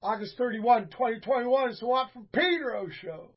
August 31, 2021. It's the Watt from Pedro show.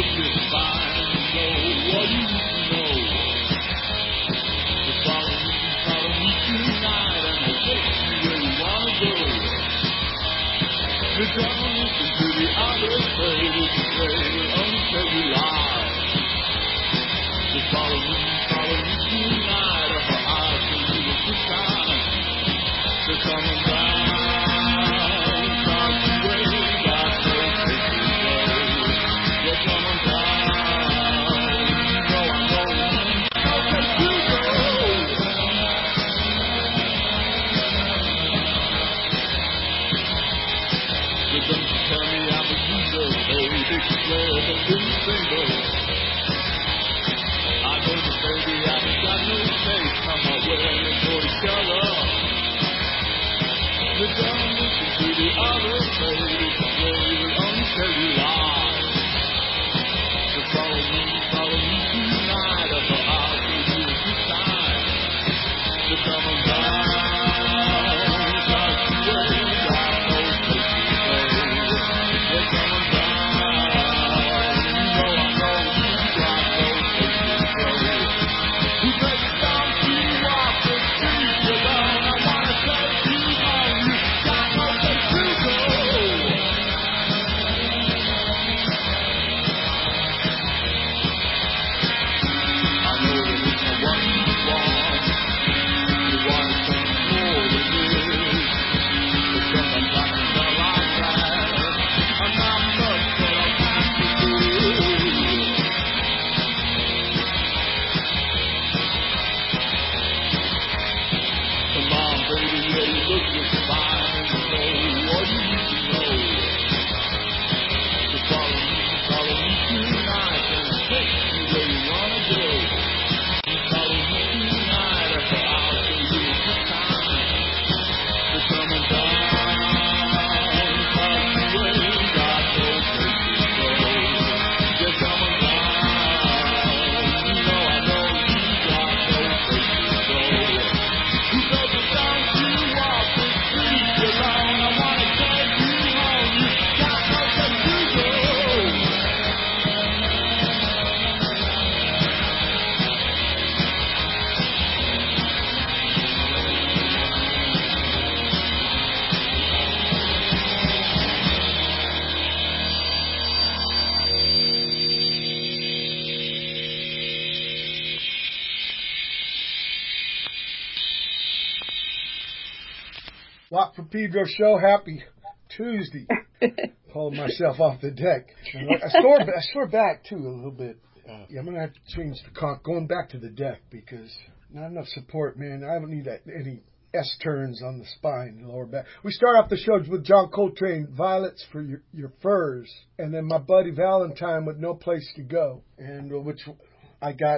Watt from Pedro show. Happy Tuesday. Pulling myself off the deck. I sore back too a little bit. Yeah, I'm gonna have to change the going back to the deck because not enough support, man. I don't need any S turns on the spine, the lower back. We start off the show with John Coltrane, Violets for Your Furs, and then my buddy Valentine with No Place to Go, and which I got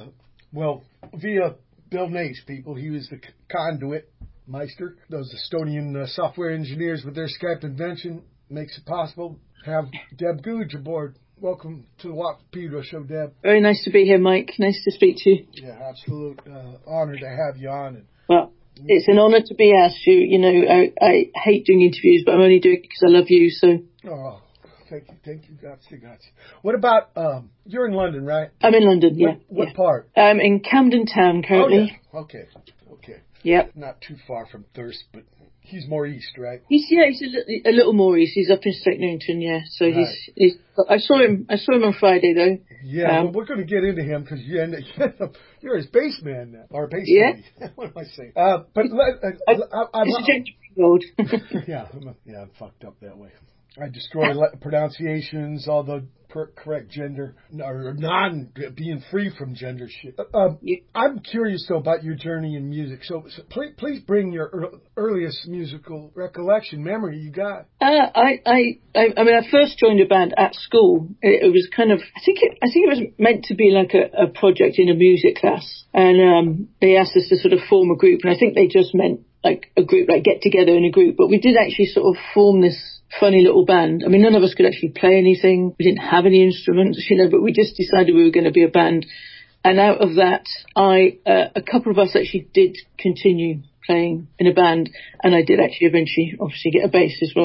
via Bill Nace, people. He was the conduit. Meister, those Estonian software engineers with their Skype invention makes it possible. Have Deb Googe aboard. Welcome to the Watt from Pedro show, Deb. Very nice to be here, Mike. Nice to speak to you. Yeah, absolute honor to have you on. Well, it's an honor to be asked. You know, I hate doing interviews, but I'm only doing it because I love you. So. Oh, thank you. Gotcha. What about you're in London, right? I'm in London. Yeah. What part? I'm in Camden Town currently. Oh, yeah. Okay. Yep. Not too far from Thirst, but he's more east, right? He's a little more east. He's up in Stoke Newington, yeah. So right. he's. I saw him on Friday though. Yeah, well, we're going to get into him because you're his bass man now, or bass lady. What am I saying? But it's a gentry road. Yeah, I'm fucked up that way. I destroy pronunciations, all the correct gender, or being free from gender shit. I'm curious, though, about your journey in music. So please bring your earliest musical recollection, memory you got. I first joined a band at school. It was kind of, I think it was meant to be like a project in a music class. And they asked us to sort of form a group. And I think they just meant like a group, like get together in a group. But we did actually sort of form this funny little band. I mean, none of us could actually play anything. We didn't have any instruments, but we just decided we were going to be a band. And out of that, a couple of us actually did continue playing in a band. And I did actually eventually, obviously, get a bass as well.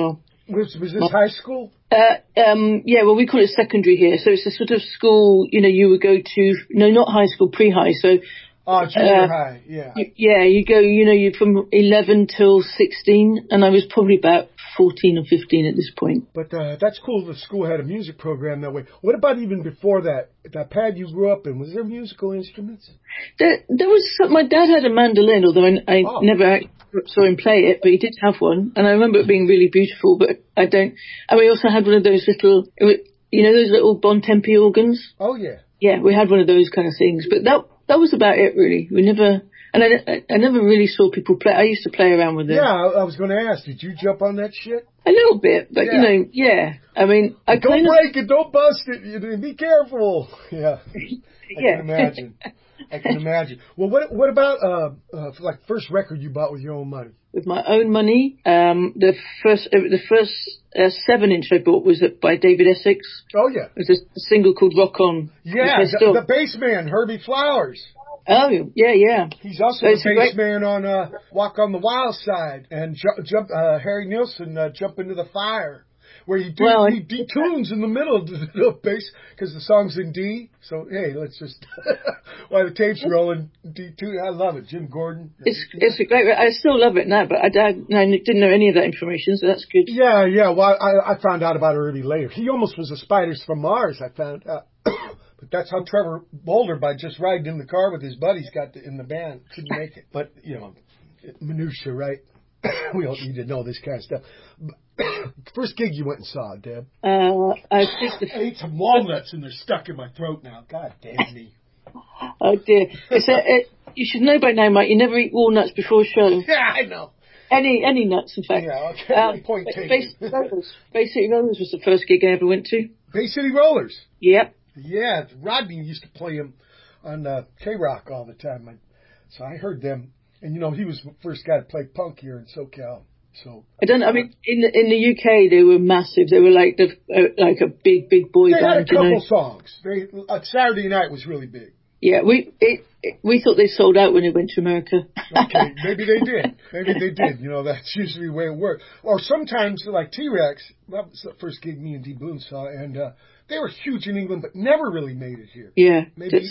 Was this high school? Yeah, well, we call it secondary here. So it's a sort of school, you would go to, no, not high school, pre-high. So, junior high, yeah. You go, you're from 11 till 16, and I was probably about 14 or 15 at this point. But that's cool the school had a music program that way. What about even before that? That pad you grew up in, was there musical instruments? There was my dad had a mandolin, although I never saw him play it, but he did have one, and I remember it being really beautiful, but I don't. And we also had one of those little, those little Bon Tempi organs? Oh, yeah. Yeah, we had one of those kind of things, but that was about it, really. We never, and I never really saw people play. I used to play around with it. Yeah, I was going to ask, did you jump on that shit? A little bit, but yeah. I mean, don't break it, don't bust it. Be careful. Yeah, I can imagine. I can imagine. Well, what about like first record you bought with your own money? With my own money, the first 7-inch I bought was by David Essex. Oh yeah, it was a single called Rock On. Yeah, the bass man Herbie Flowers. Oh yeah. He's also the bass man on Walk on the Wild Side and jump Harry Nilsson Jump into the Fire. Where he detunes in the middle of the bass because the song's in D. So hey, let's just while the tape's rolling, D2. I love it, Jim Gordon. It's a great. I still love it now, but I didn't know any of that information, so that's good. Yeah. Well, I found out about it really later. He almost was a Spiders from Mars. I found out. But that's how Trevor Boulder, by just riding in the car with his buddies, got in the band. Couldn't make it. But minutia, right? We don't need to know this kind of stuff. First gig you went and saw, Deb? I ate some walnuts and they're stuck in my throat now. God damn me. Oh dear. You should know by now, Mike, you never eat walnuts before a show. Yeah, I know. Any nuts, in fact. Yeah, okay. Point taken. Bay City Rollers was the first gig I ever went to. Bay City Rollers? Yep. Yeah, Rodney used to play him on K-Rock all the time. So I heard them. And, he was the first guy to play punk here in SoCal. So in the UK they were massive. They were like a big boy band. They had a couple songs. Saturday Night was really big. Yeah, we thought they sold out when they went to America. Okay, maybe they did. That's usually the way it worked. Or sometimes like T-Rex. That was the first gig me and D. Boone saw, and they were huge in England, but never really made it here. Yeah. Maybe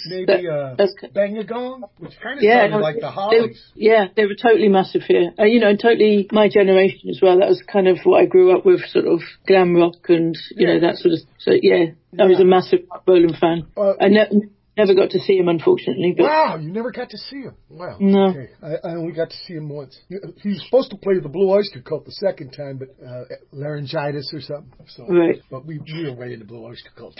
Bang a Gong, which kind of sounded like the Hollies. They were totally massive here. And totally my generation as well. That was kind of what I grew up with, sort of glam rock and, that sort of... So, I was a massive Roland fan. I never got to see him, unfortunately. But wow, you never got to see him? Wow. No. Okay. I only got to see him once. He was supposed to play with the Blue Oyster Cult the second time, but laryngitis or something. So, right. But we were way into Blue Oyster Cult.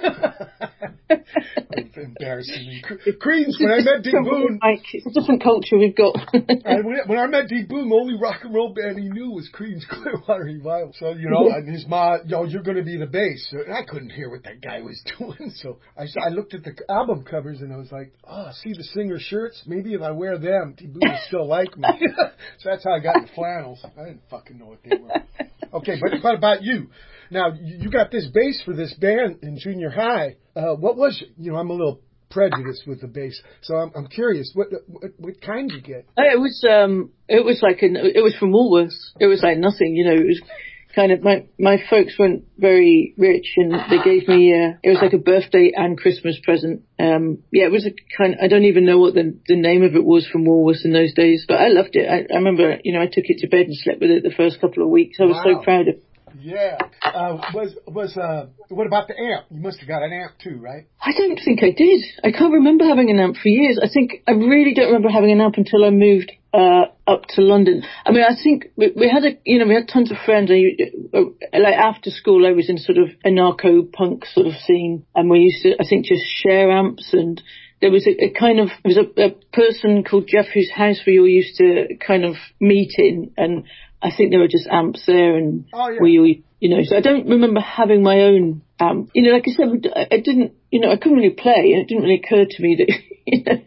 Embarrassing. Creedence, when I met D. Boone... It's a different culture we've got. When I met D. Boone, the only rock and roll band he knew was Creedence Clearwater Revival. So, and his mom, you're going to be the bass. So, and I couldn't hear what that guy was doing. So I looked at the album covers and I was like, see the singer shirts? Maybe if I wear them, D. Boone will still like me. So that's how I got the flannels. I didn't fucking know what they were. Okay, but about you. Now, you got this bass for this band in junior high. What was, I'm a little prejudiced with the bass, so I'm curious, what kind did you get? It was from Woolworths. It was like nothing, it was kind of, my folks weren't very rich and they gave me, it was like a birthday and Christmas present. It was a kind of, I don't even know what the name of it was from Woolworths in those days, but I loved it. I remember, I took it to bed and slept with it the first couple of weeks. I was so proud of it. Yeah. What about the amp? You must have got an amp too, right? I don't think I did. I can't remember having an amp for years. I really don't remember having an amp until I moved up to London. I mean, I think we had tons of friends. Like after school, I was in sort of anarcho punk sort of scene, and we used to, I think, just share amps. And there was a person called Jeff whose house we all used to kind of meet in, and I think there were just amps there, and we all, so I don't remember having my own amp. Like I said, I didn't, I couldn't really play, and it didn't really occur to me that,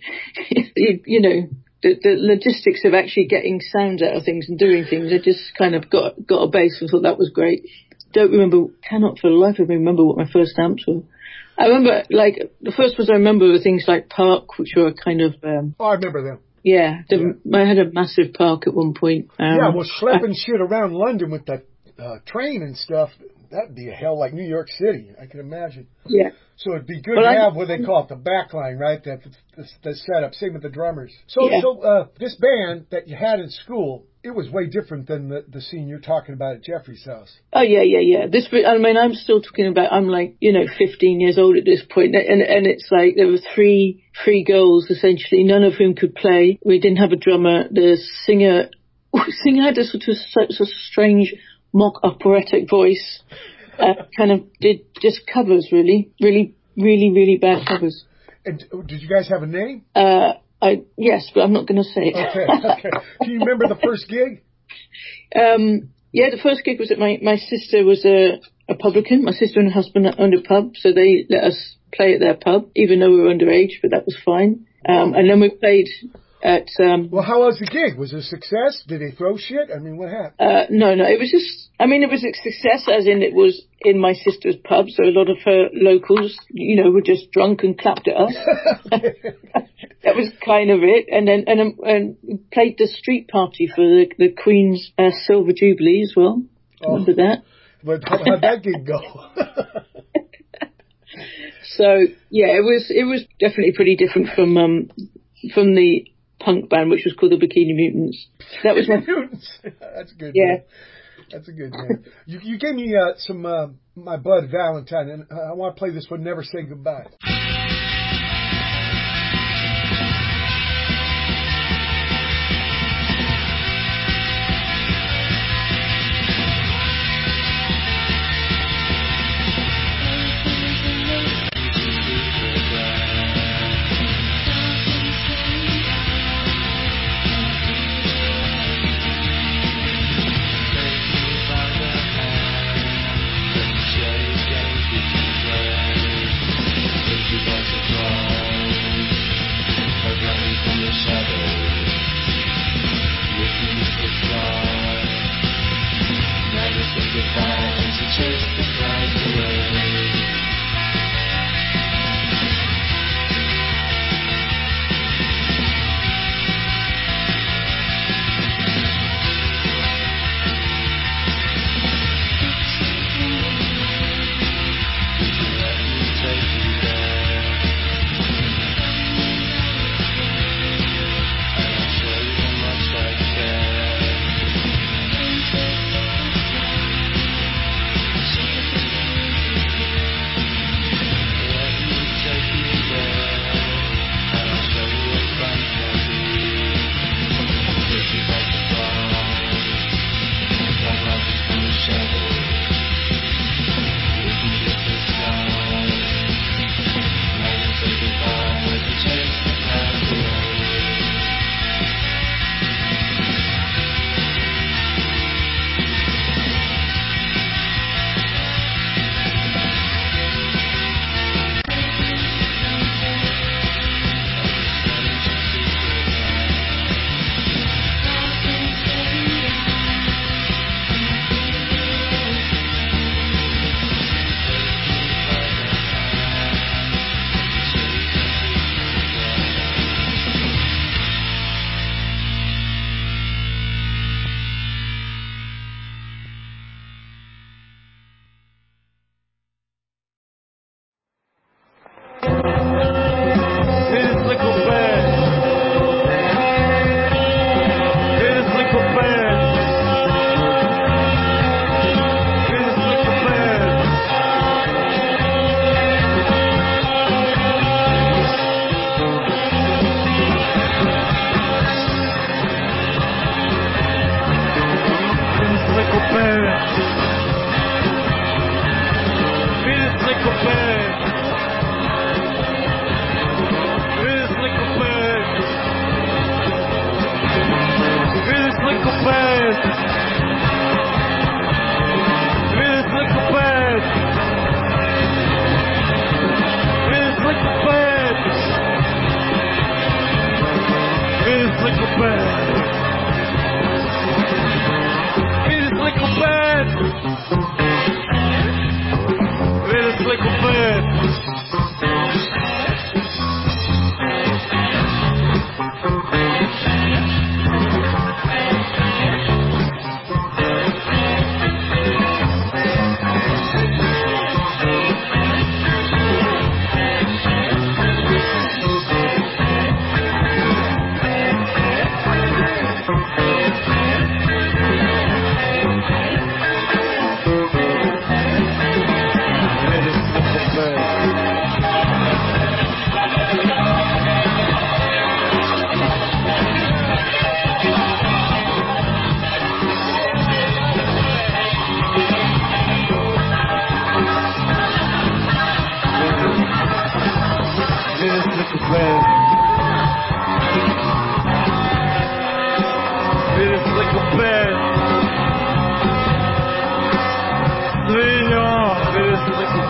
the logistics of actually getting sounds out of things and doing things. I just kind of got a bass and thought that was great. Cannot for the life of me remember what my first amps were. I remember, like, the first ones I remember were things like Park, which were kind of... I remember them. Yeah, I had a massive Park at one point. Schlepping shit around London with that train and stuff, that'd be a hell like New York City. I can imagine. Yeah. So it'd be good to have what they call it, the back line, right? The setup. Same with the drummers. So this band that you had in school, it was way different than the scene you're talking about at Jeffrey's house. Oh, yeah. I'm still talking about, I'm like, 15 years old at this point, and it's like there were three girls, essentially, none of whom could play. We didn't have a drummer. The singer had a sort of strange mock operatic voice, kind of did just covers, really bad covers. And did you guys have a name? Yes, but I'm not going to say it. Okay. Can you remember the first gig? Yeah, the first gig was at my sister was a publican. My sister and her husband owned a pub, so they let us play at their pub, even though we were underage, but that was fine. And then we played at... Well, how was the gig? Was it a success? Did they throw shit? I mean, what happened? No, it was just... it was a success, as in it was in my sister's pub, so a lot of her locals, were just drunk and clapped at us. That was kind of it. And then we played the street party for the Queen's Silver Jubilee as well. Remember that? But how'd that gig go? So, yeah, it was definitely pretty different from the punk band, which was called the Bikini Mutants. That was Mutants. That's a good. Yeah. Name. That's a good name. You gave me some my bud Valentine, and I want to play this one. Never Say Goodbye.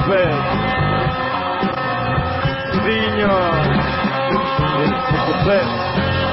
Pet, Signor, Mr. Pet.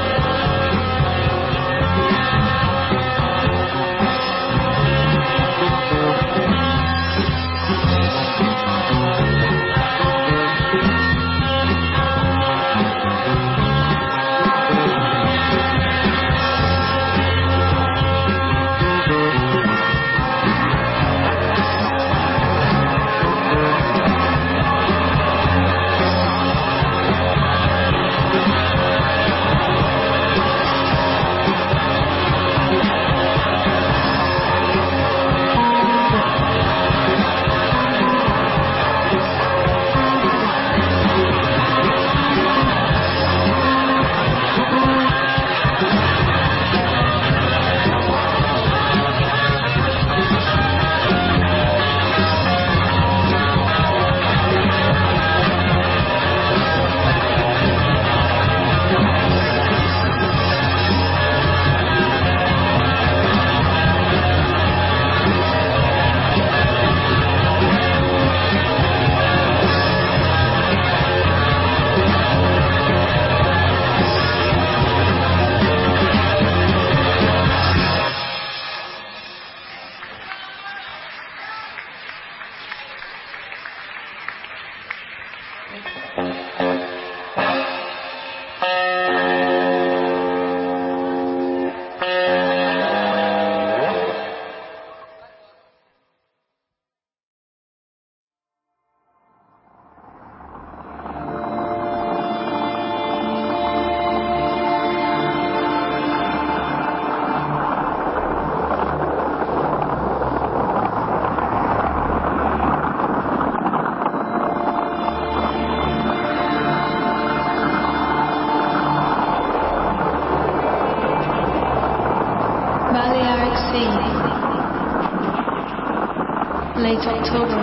Late October.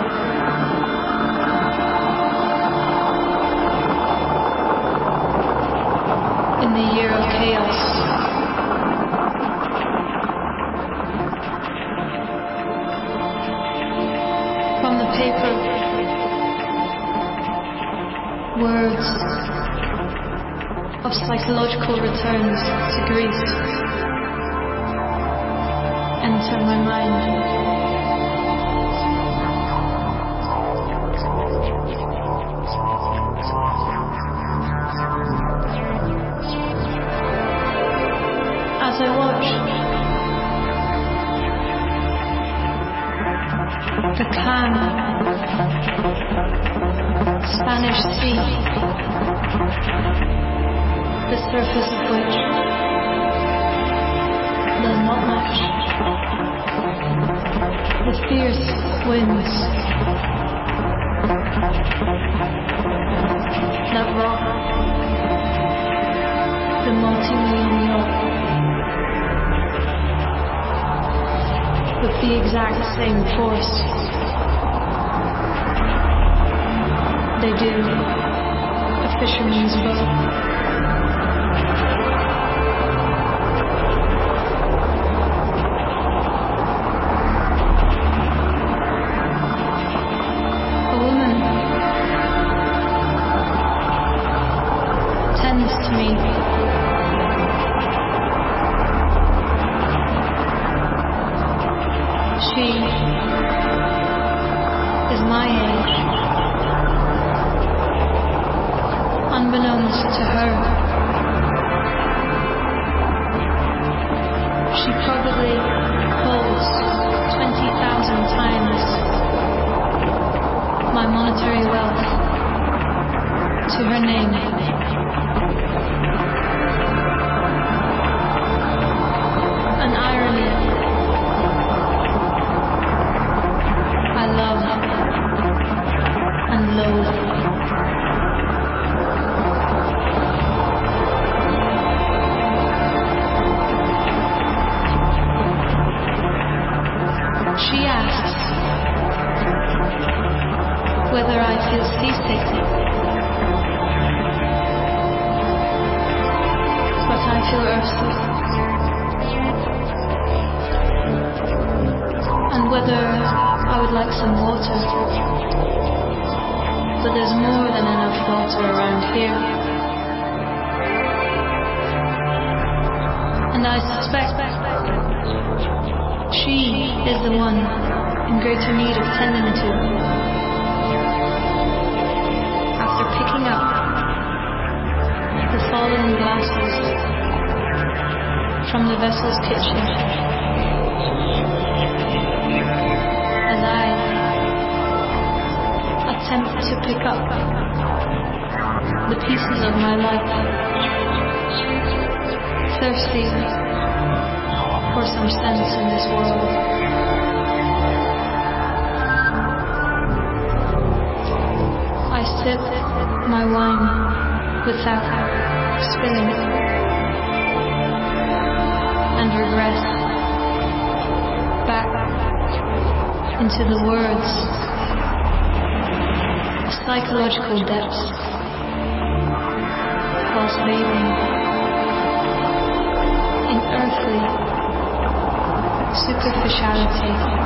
In the year of chaos. From the paper, words of psychological returns to Greece enter my mind. As I watch the calm Spanish Sea, the surface of which does not much, the fierce winds that rock the multi-million yacht with the exact same force they do a fisherman's boat. A woman tends to me. She is my age. Unbeknownst to her, she probably holds 20,000 times my monetary wealth to her name. An irony I love and loathe. She asks whether I feel seasick, but I feel earthly, and whether I would like some water. But there's more than enough water around here. And I suspect she is the one in greater need of tending to. After picking up the fallen glasses from the vessel's kitchen, as I attempt to pick up the pieces of my life, thirsty for some sense in this world. I sip my wine without spilling and regress back into the words, psychological depths, whilst bathing in earthly superficiality.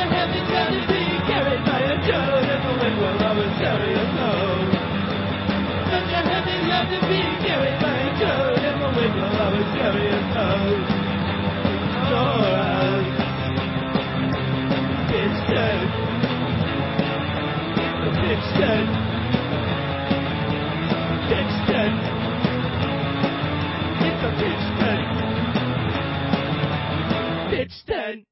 a heavy journey being carried by a toad in the wind while I was serious mode. Such a heavy journey being carried by a toad in the wind while I was serious mode. Chorus. Pitch tent. The pitch tent. Pitch tent. It's a pitch tent. Pitch tent.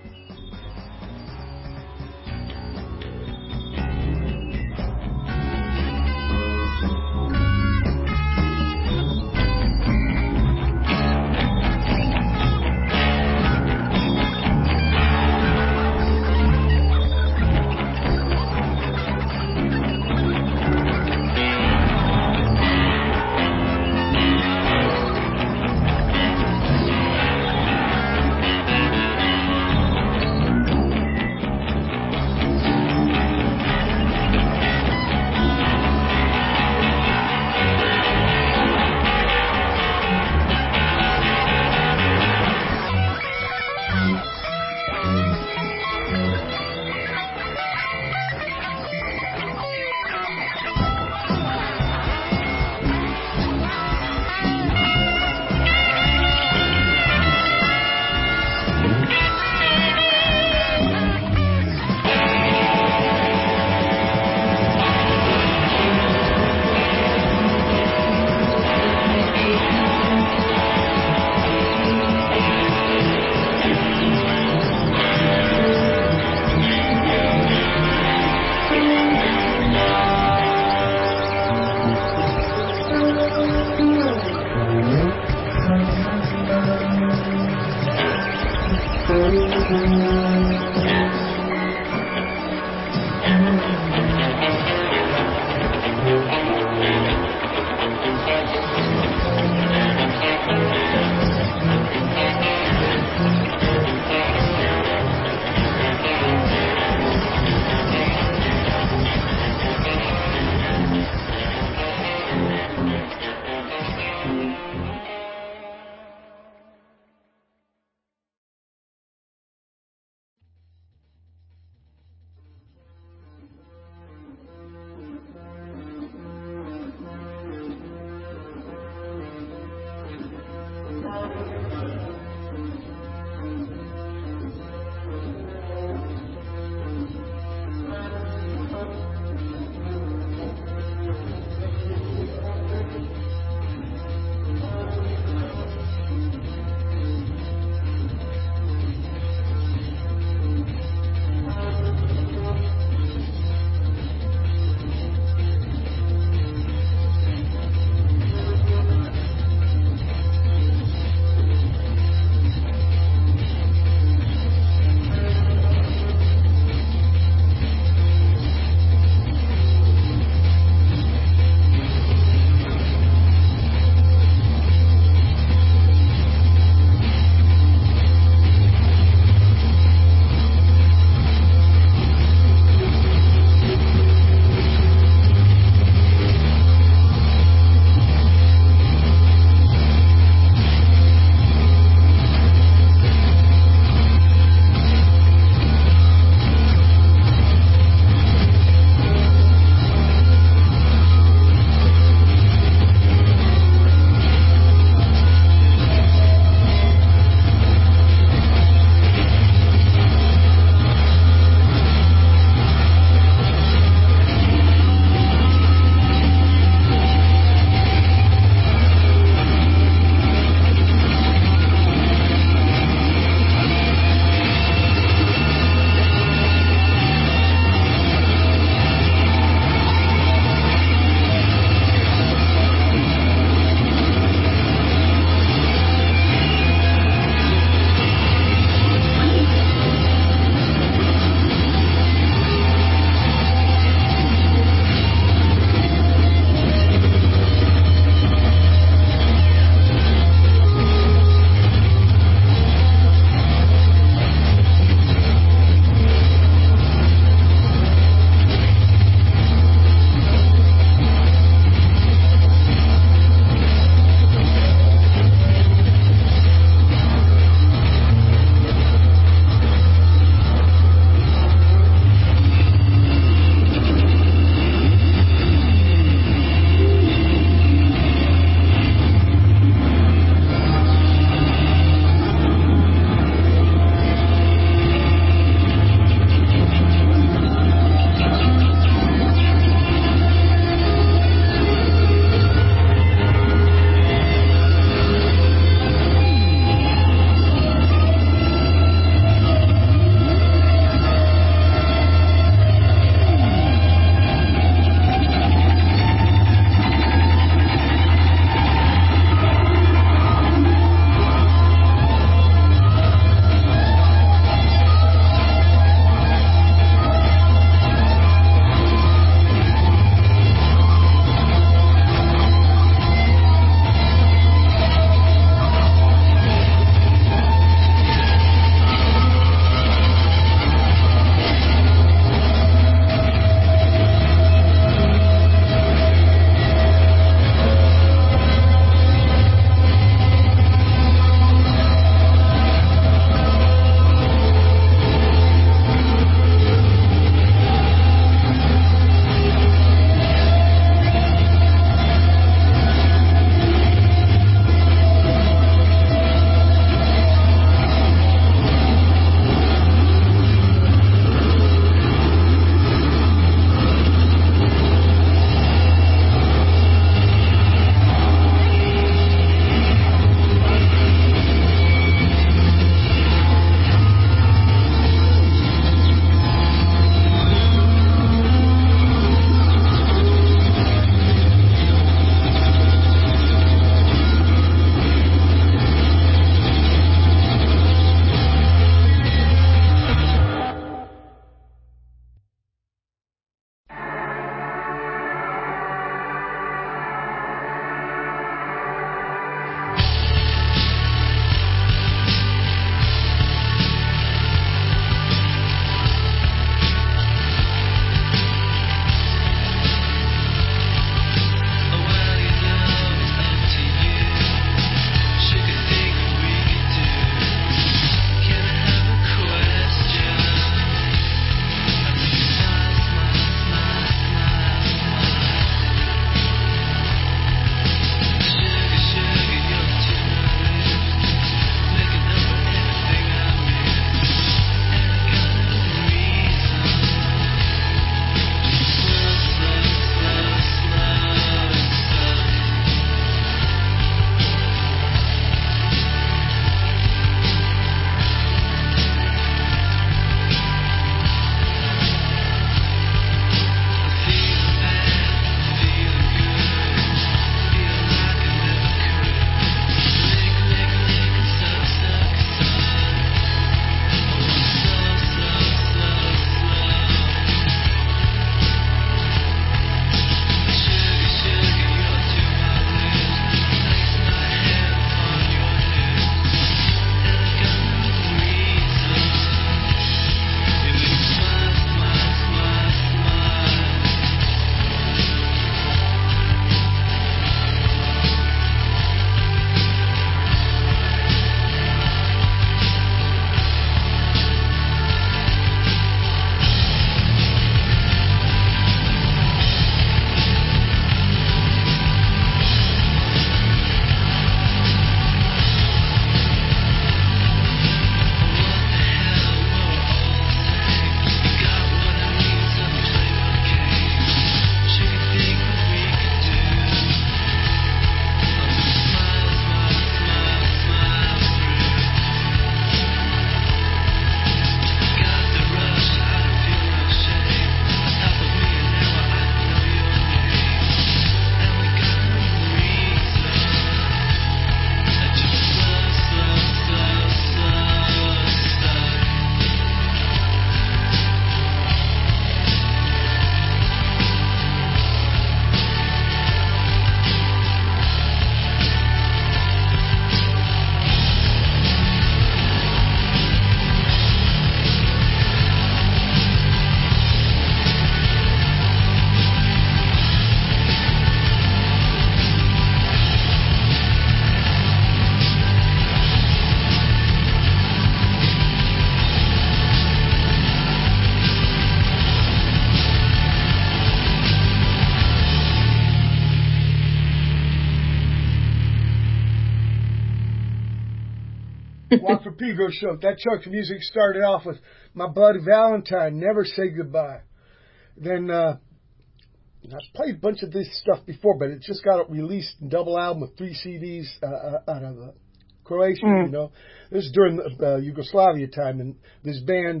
Walk for Pedro show. That chunk of music started off with My Bloody Valentine, Never Say Goodbye. Then I've played a bunch of this stuff before, but it just got released in double album with 3 CDs out of Croatia, you know. This is during the Yugoslavia time, and this band,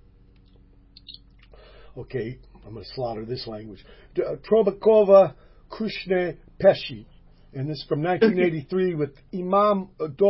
okay, I'm going to slaughter this language, Trobakova Krushne Peshi, and this is from 1983 with Imam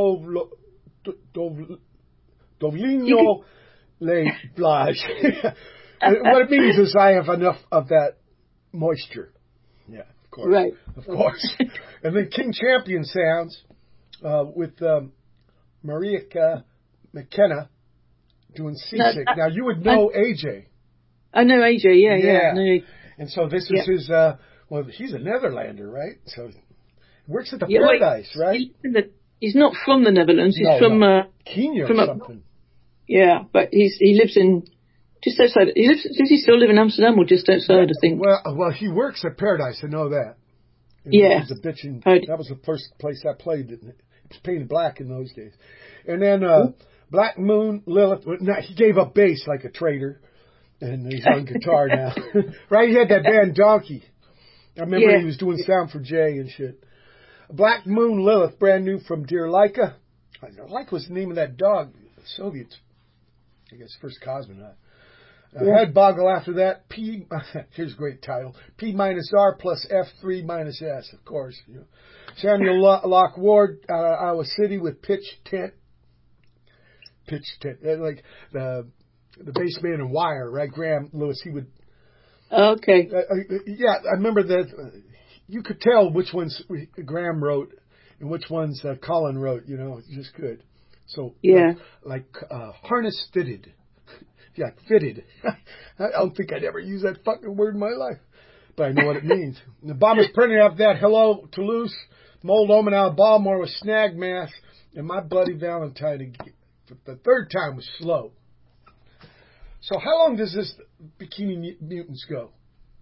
Dovlino Le Blage. What it means is I have enough of that moisture. Yeah, of course. Right. Of course. And then King Champion Sounds with Marieka McKenna doing Seasick. Now, you would know AJ. I know AJ, yeah. No. And so this is his, well, he's a Netherlander, right? So he works at the Paradise, right? He's not from the Netherlands. He's from Kenya or something. Yeah, but he lives in just outside. Does he still live in Amsterdam or just outside? I think. Well, he works at Paradise. I know that. And yeah, he's a bitchin'. That was the first place I played. It was painted black in those days. And then Black Moon Lilith. He gave up bass like a traitor, and he's on guitar now. Right? He had that band Donkey. I remember he was doing sound for Jay and shit. Black Moon Lilith, brand new from Dear Laika. Laika was the name of that dog. The Soviets, I guess, first cosmonaut. Head Boggle after that. Here's a great title. P minus R plus F3 minus S, of course. You know. Samuel Locke Ward, Iowa City with Pitch Tent. Pitch Tent. Like the bass man in Wire, right? Graham Lewis, he would. Okay. Yeah, I remember that. You could tell which ones Graham wrote and which ones Colin wrote, you know, just good. So, like harness fitted. Yeah, fitted. I don't think I'd ever use that fucking word in my life, but I know what it means. The Bombers printed up that Hello Toulouse, Mold Omen out of Baltimore with Snag Mass, and My Bloody Valentine for the third time was slow. So how long does this Bikini Mutants go?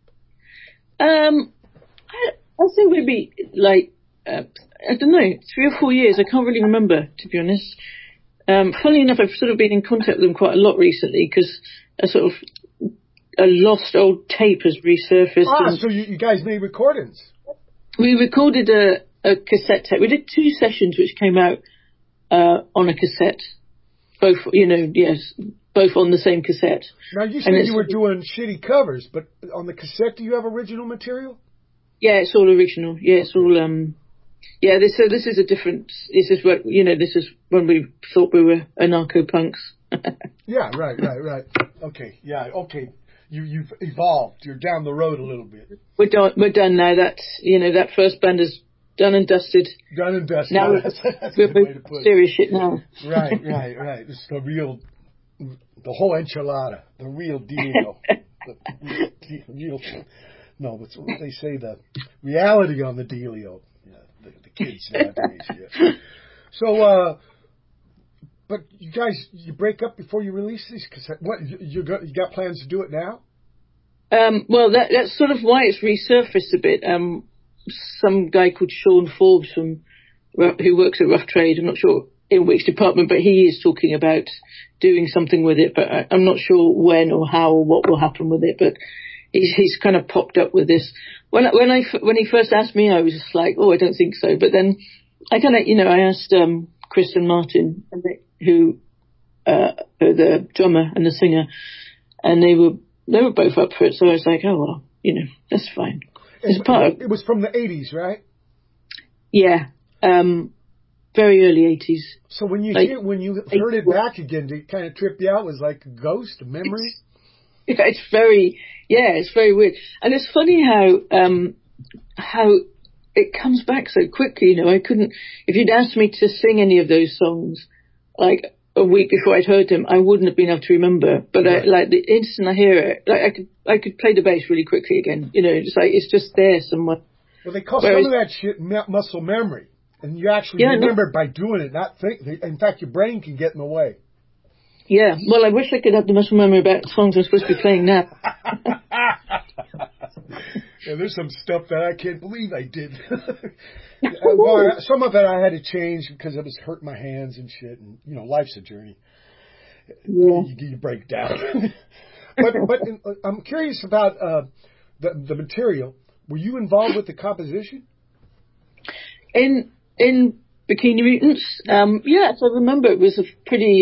I think maybe like I don't know, 3 or 4 years. I can't really remember, to be honest. Funnily enough, I've sort of been in contact with them quite a lot recently because a lost old tape has resurfaced. So you guys made recordings? We recorded a cassette tape. We did 2 sessions which came out on a cassette. Both, both on the same cassette. Now, you said you were doing shitty covers, but on the cassette, do you have original material? Yeah, it's all original. Yeah, it's all, this is a different, this is what, this is when we thought we were anarcho-punks. Yeah, right. Okay, okay. You've evolved. You're down the road a little bit. We're done now. That's, that first band is done and dusted. Done and dusted. Now that's a we're good way to put it. Serious shit now. Right. This is the whole enchilada, the real deal. What's what they say, the reality on the dealio. Yeah, the kids nowadays. Yeah. So, but you guys, you break up before you release these cassettes. What you got plans to do it now? Well, that's sort of why it's resurfaced a bit. Some guy called Sean Forbes who works at Rough Trade. I'm not sure in which department, but he is talking about doing something with it. But I'm not sure when or how or what will happen with it. But he's kind of popped up with this. When he first asked me, I was just like, oh, I don't think so. But then I kind of, I asked Chris and Martin, who are the drummer and the singer, and they were both up for it. So I was like, oh well, that's fine. It was from the 80s, right? Yeah, very early 80s. So when you heard it back again, did it kind of trip you out? It was like a ghost, a memory? It's very weird. And it's funny how it comes back so quickly. I couldn't, if you'd asked me to sing any of those songs, like a week before I'd heard them, I wouldn't have been able to remember. But right. The instant I hear it, I could play the bass really quickly again. It's just there somewhere. Well, they call some of that shit muscle memory, and you actually remember it by doing it, not think. In fact, your brain can get in the way. Yeah, well, I wish I could have the muscle memory about songs I'm supposed to be playing now. Yeah, there's some stuff that I can't believe I did. Well, some of it I had to change because I was hurting my hands and shit. And life's a journey. Yeah. You break down. but I'm curious about the material. Were you involved with the composition? In Bikini Mutants, yes, I remember it was a pretty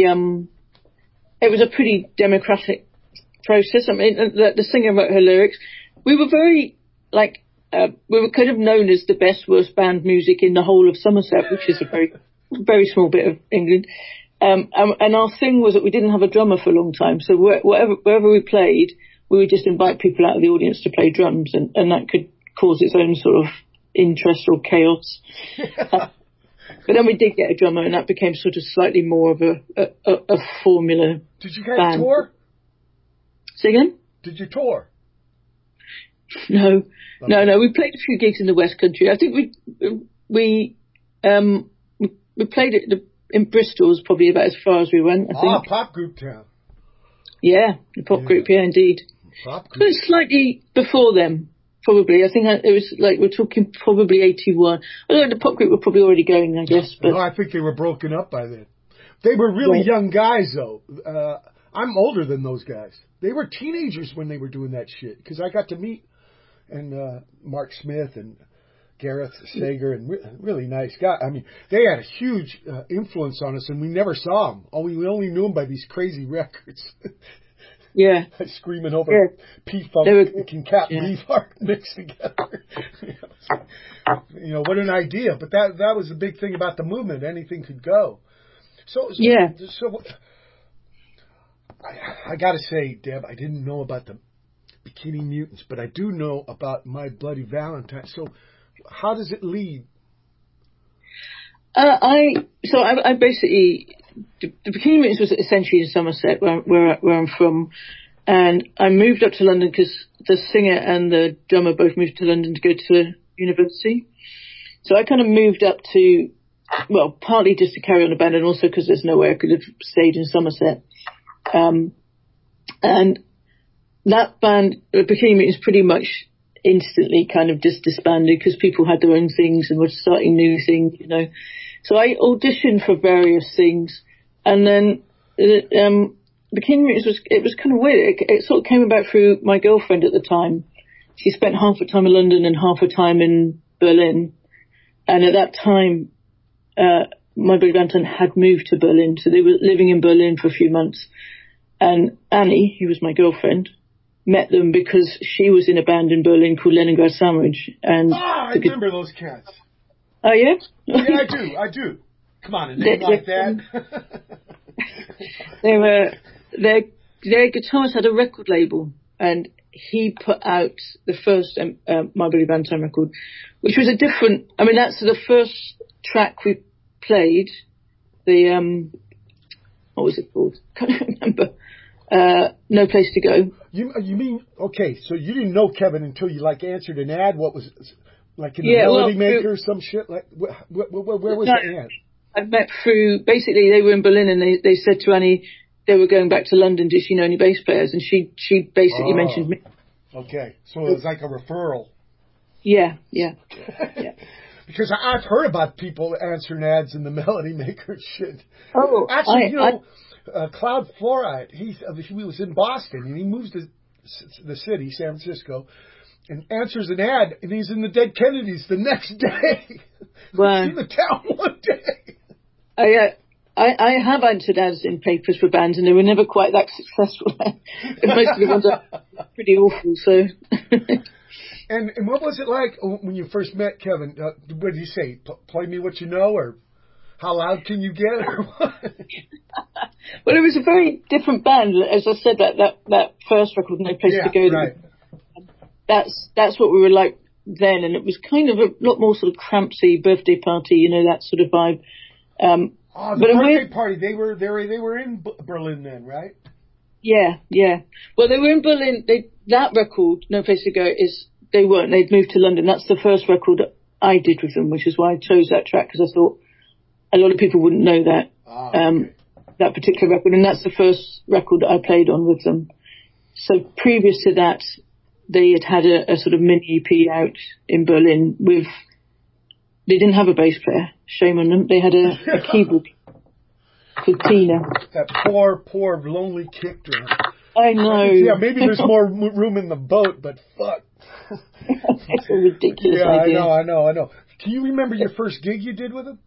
democratic process. I mean, the singer wrote her lyrics. We were very we were kind of known as the best worst band music in the whole of Somerset, which is a very very small bit of England. And our thing was that we didn't have a drummer for a long time, so wherever we played, we would just invite people out of the audience to play drums, and that could cause its own sort of interest or chaos. But then we did get a drummer, and that became sort of slightly more of a formula. Did you guys band. tour? Say again? Did you tour? No. We played a few gigs in the West Country. I think we played it in Bristol. Was probably about as far as we went. I think. Pop group town. Yeah, the pop group. Yeah, indeed. Pop group. But slightly before them. Probably. I think it was we're talking probably 81. Although the pop group were probably already going, I guess. But no, I think they were broken up by then. They were really young guys, though. I'm older than those guys. They were teenagers when they were doing that shit. Because I got to meet Mark Smith and Gareth Sager and really nice guy. I mean, they had a huge influence on us, and we never saw them. We only knew them by these crazy records. Yeah. Screaming over P-Funk and Cat Beefheart mixed together. What an idea. But that was the big thing about the movement. Anything could go. So I got to say, Deb, I didn't know about the Bikini Mutants, but I do know about My Bloody Valentine. So how does it lead? I basically... The Bikini Mutants was essentially in Somerset, where I'm from, and I moved up to London because the singer and the drummer both moved to London to go to university. So I kind of moved up to, partly just to carry on the band, and also because there's no way I could have stayed in Somerset. And that band, the Bikini Mutants, pretty much instantly kind of just disbanded because people had their own things and were starting new things, So I auditioned for various things, and then Bikini Mutants was kind of weird. It sort of came about through my girlfriend at the time. She spent half her time in London and half her time in Berlin, and at that time, My Bloody Valentine had moved to Berlin, so they were living in Berlin for a few months. And Annie, who was my girlfriend, met them because she was in a band in Berlin called Leningrad Sandwich. And I remember those cats. Oh, yeah? Yeah, I do. Come on, a name like that. Their guitarist had a record label, and he put out the first My Bloody Valentine record, which was a different... I mean, that's the first track we played. What was it called? Can't remember. No Place to Go. You mean... Okay, so you didn't know Kevin until you, answered an ad? What was... Like in the Melody Maker or some shit? Where was the ad? I met through, basically they were in Berlin, and they said to Annie they were going back to London, did she know any bass players? And she basically mentioned me. Okay, so it was like a referral. Yeah. Because I've heard about people answering ads in the Melody Maker and shit. Oh, actually, Cloud Fluoride, he was in Boston, and he moves to the city, San Francisco, and answers an ad, and he's in the Dead Kennedys the next day. Wow. He's in the town one day. I have answered ads in papers for bands, and they were never quite that successful. Most of the ones are pretty awful, so... And what was it like when you first met Kevin? What did he say? Play me what you know, or how loud can you get, or what? Well, it was a very different band. As I said, that first record, No Place to Go. Right. That's what we were like then, and it was kind of a lot more sort of crampsy birthday party, that sort of vibe. The birthday party. They were in Berlin then, right? Yeah. Well, they were in Berlin. That record, No Place to Go, they weren't. They'd moved to London. That's the first record I did with them, which is why I chose that track, because I thought a lot of people wouldn't know that that particular record, and that's the first record that I played on with them. So previous to that, they had a sort of mini EP out in Berlin with. They didn't have a bass player. Shame on them. They had a keyboard for Tina. That poor lonely kick drum. I know. Yeah, maybe there's more room in the boat, but fuck. That's a ridiculous idea. I know. Can you remember your first gig you did with him?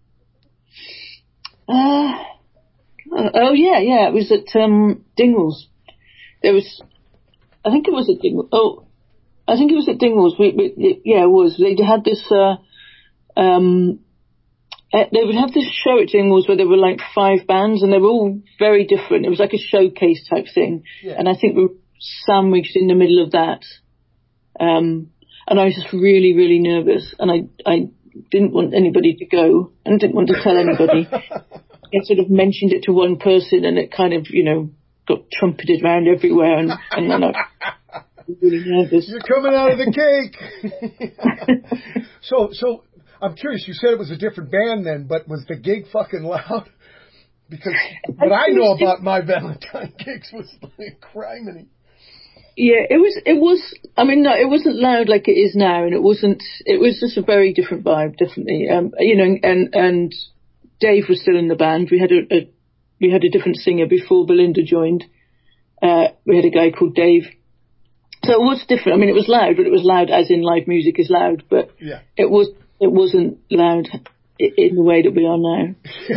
Oh yeah. It was at Dingwalls. I think it was at Dingwalls. Oh, I think it was at Dingwalls. Yeah, it was. They had this. They would have this show at Dingwalls where there were like 5 bands, and they were all very different. It was like a showcase type thing, and I think we were sandwiched in the middle of that. And I was just really, really nervous, and I didn't want anybody to go, and didn't want to tell anybody. I sort of mentioned it to one person, and it kind of, got trumpeted around everywhere, and then I was really nervous. You're coming out of the cake. So I'm curious. You said it was a different band then, but was the gig fucking loud? Because what I know about my Valentine gigs was like criminy. Yeah, it was. I mean, no, it wasn't loud like it is now, and it wasn't. It was just a very different vibe, definitely. And Dave was still in the band. We had a different singer before Belinda joined. We had a guy called Dave. So it was different. I mean, it was loud, but it was loud as in live music is loud. But it wasn't loud in the way that we are now.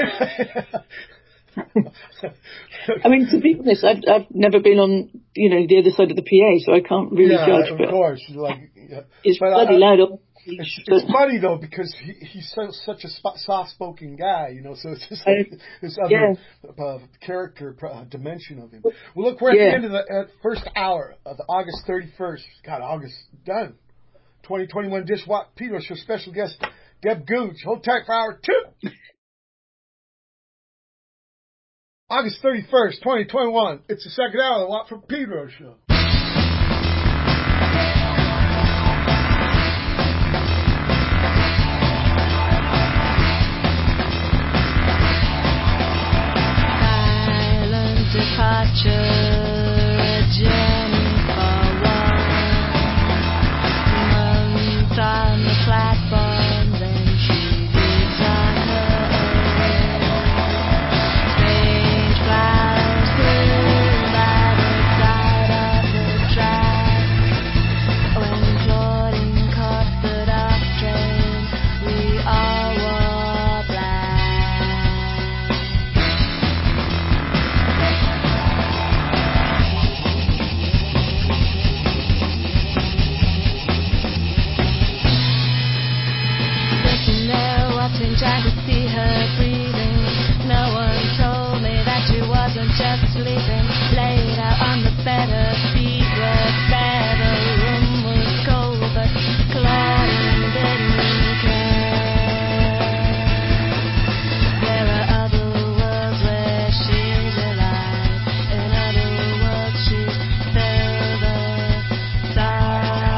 I mean, to be honest, I've never been on, the other side of the PA, so I can't really judge. Of but course. it's bloody loud. It's funny though, because he's such a soft-spoken guy, so it's just like this other character dimension of him. Well, look, we're at the end of the first hour of the August 31st. God, August done. 2021 Dishwalk Pedro Show special guest Deb Gooch. Hold tight for hour 2. August 31st, 2021. It's the second hour of the Watt from Pedro Show. Silent departure, a journey for one. Months on the platform, then she lives on her own. Strange flowers bloom by the side of the track. When Claudine caught the dark train, we all wore black. Sitting there watching, trying to see her breathing. No one told me that she wasn't just sleeping. Laid out on the bed, her feet were bare. The room was cold, but Claudine didn't care. There are other worlds where she's alive. In other words, she's still the sunrise.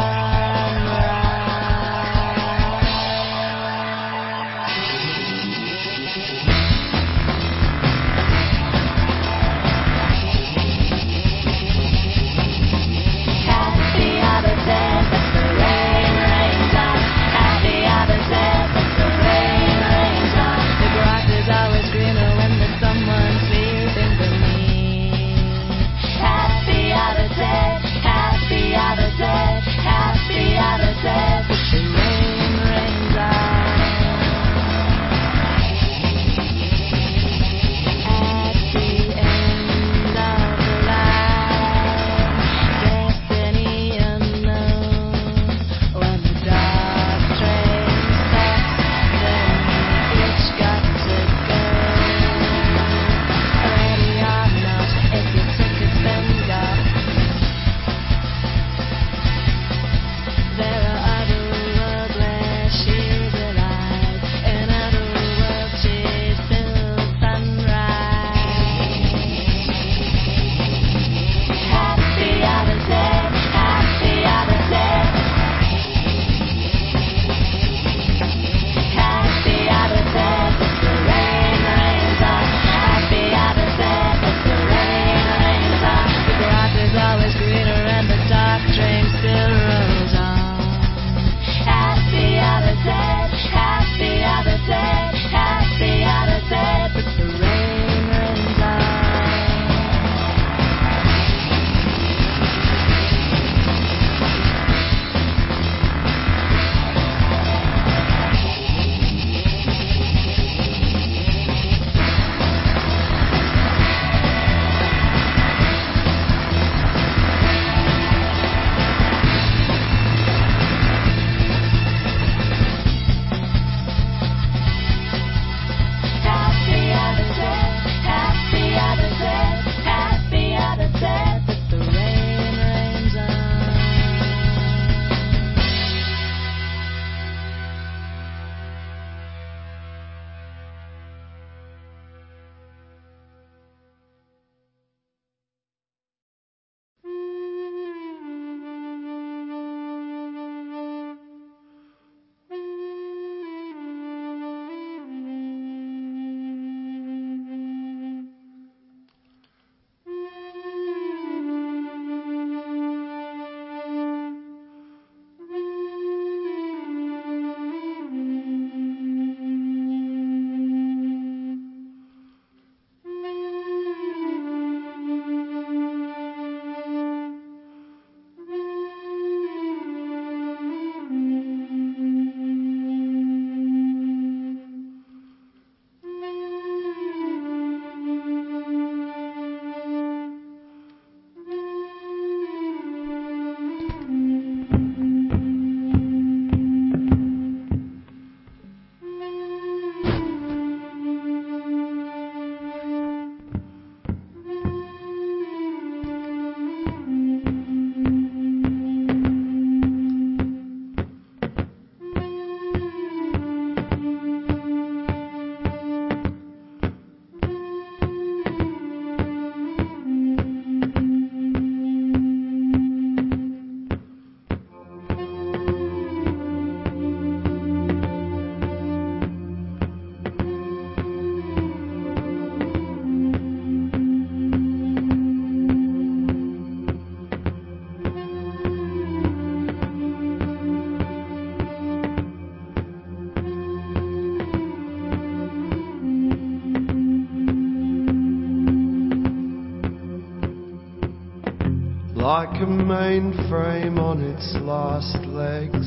like a mainframe on its last legs.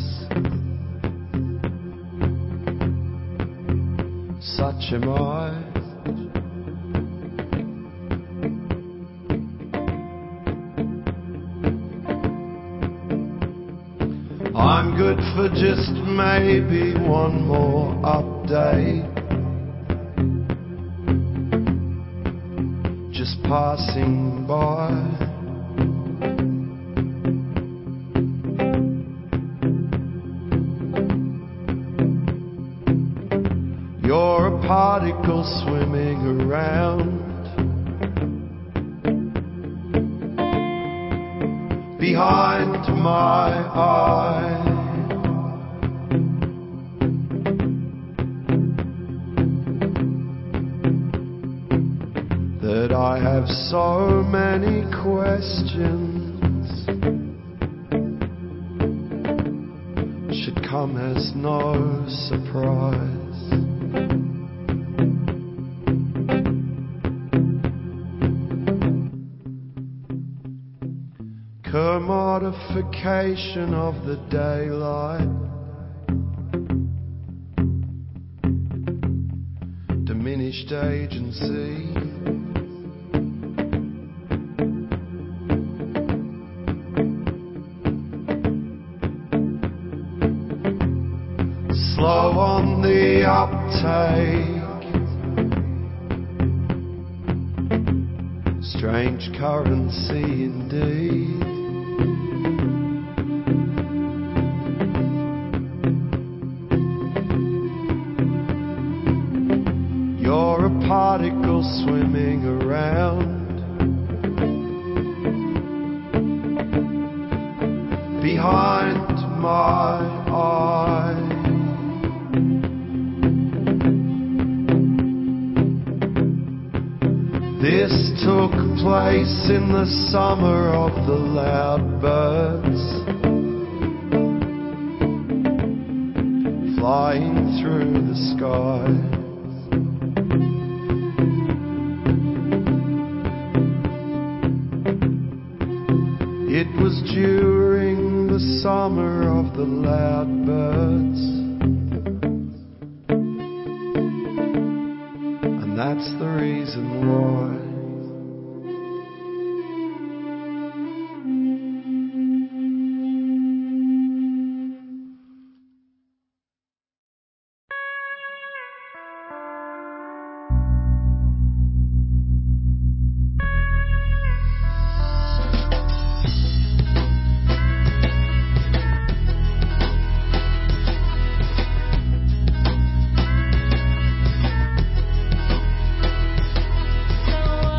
Such am I. I'm good for just maybe one more update. Just passing by. You're a particle swimming around behind my eye. That I have so many questions should come as no surprise. Commodification of the daylight, diminished agency. Slow on the uptake, strange currency indeed. You're a particle swimming around behind my eye. This took place in the summer of the loud birds flying through the sky. It was during the summer of the loud birds, and that's the reason why. So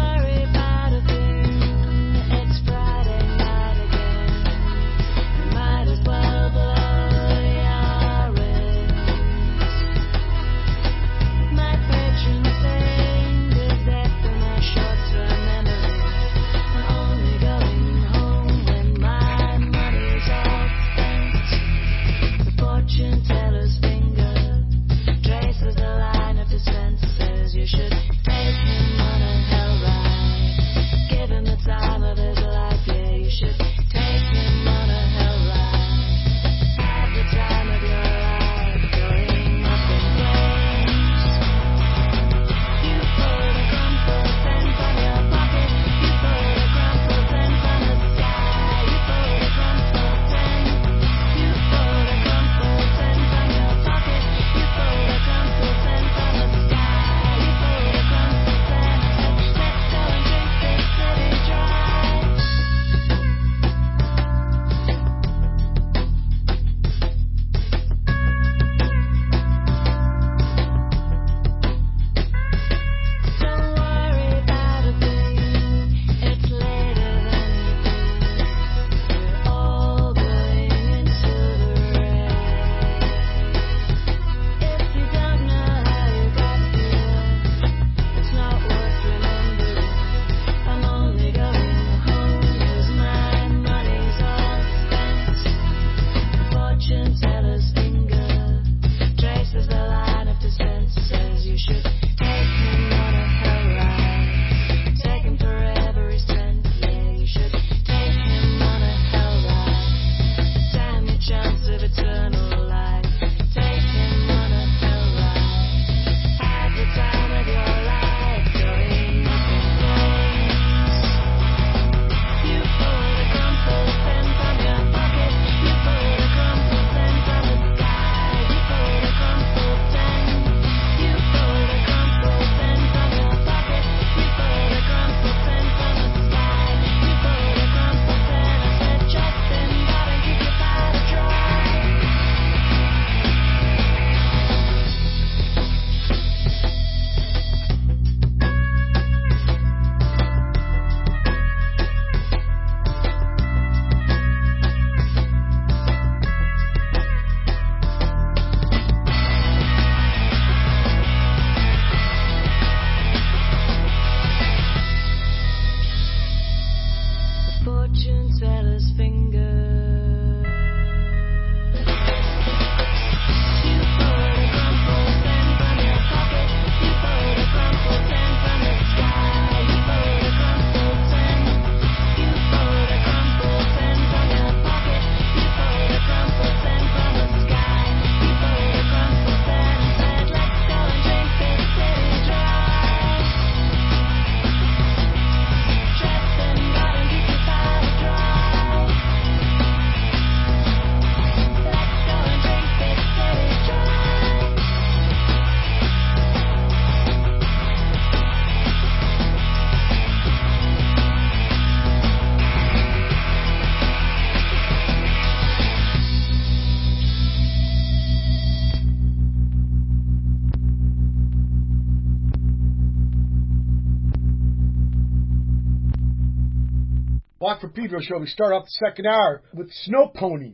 Watt from Pedro show. We start off the second hour with Snow Pony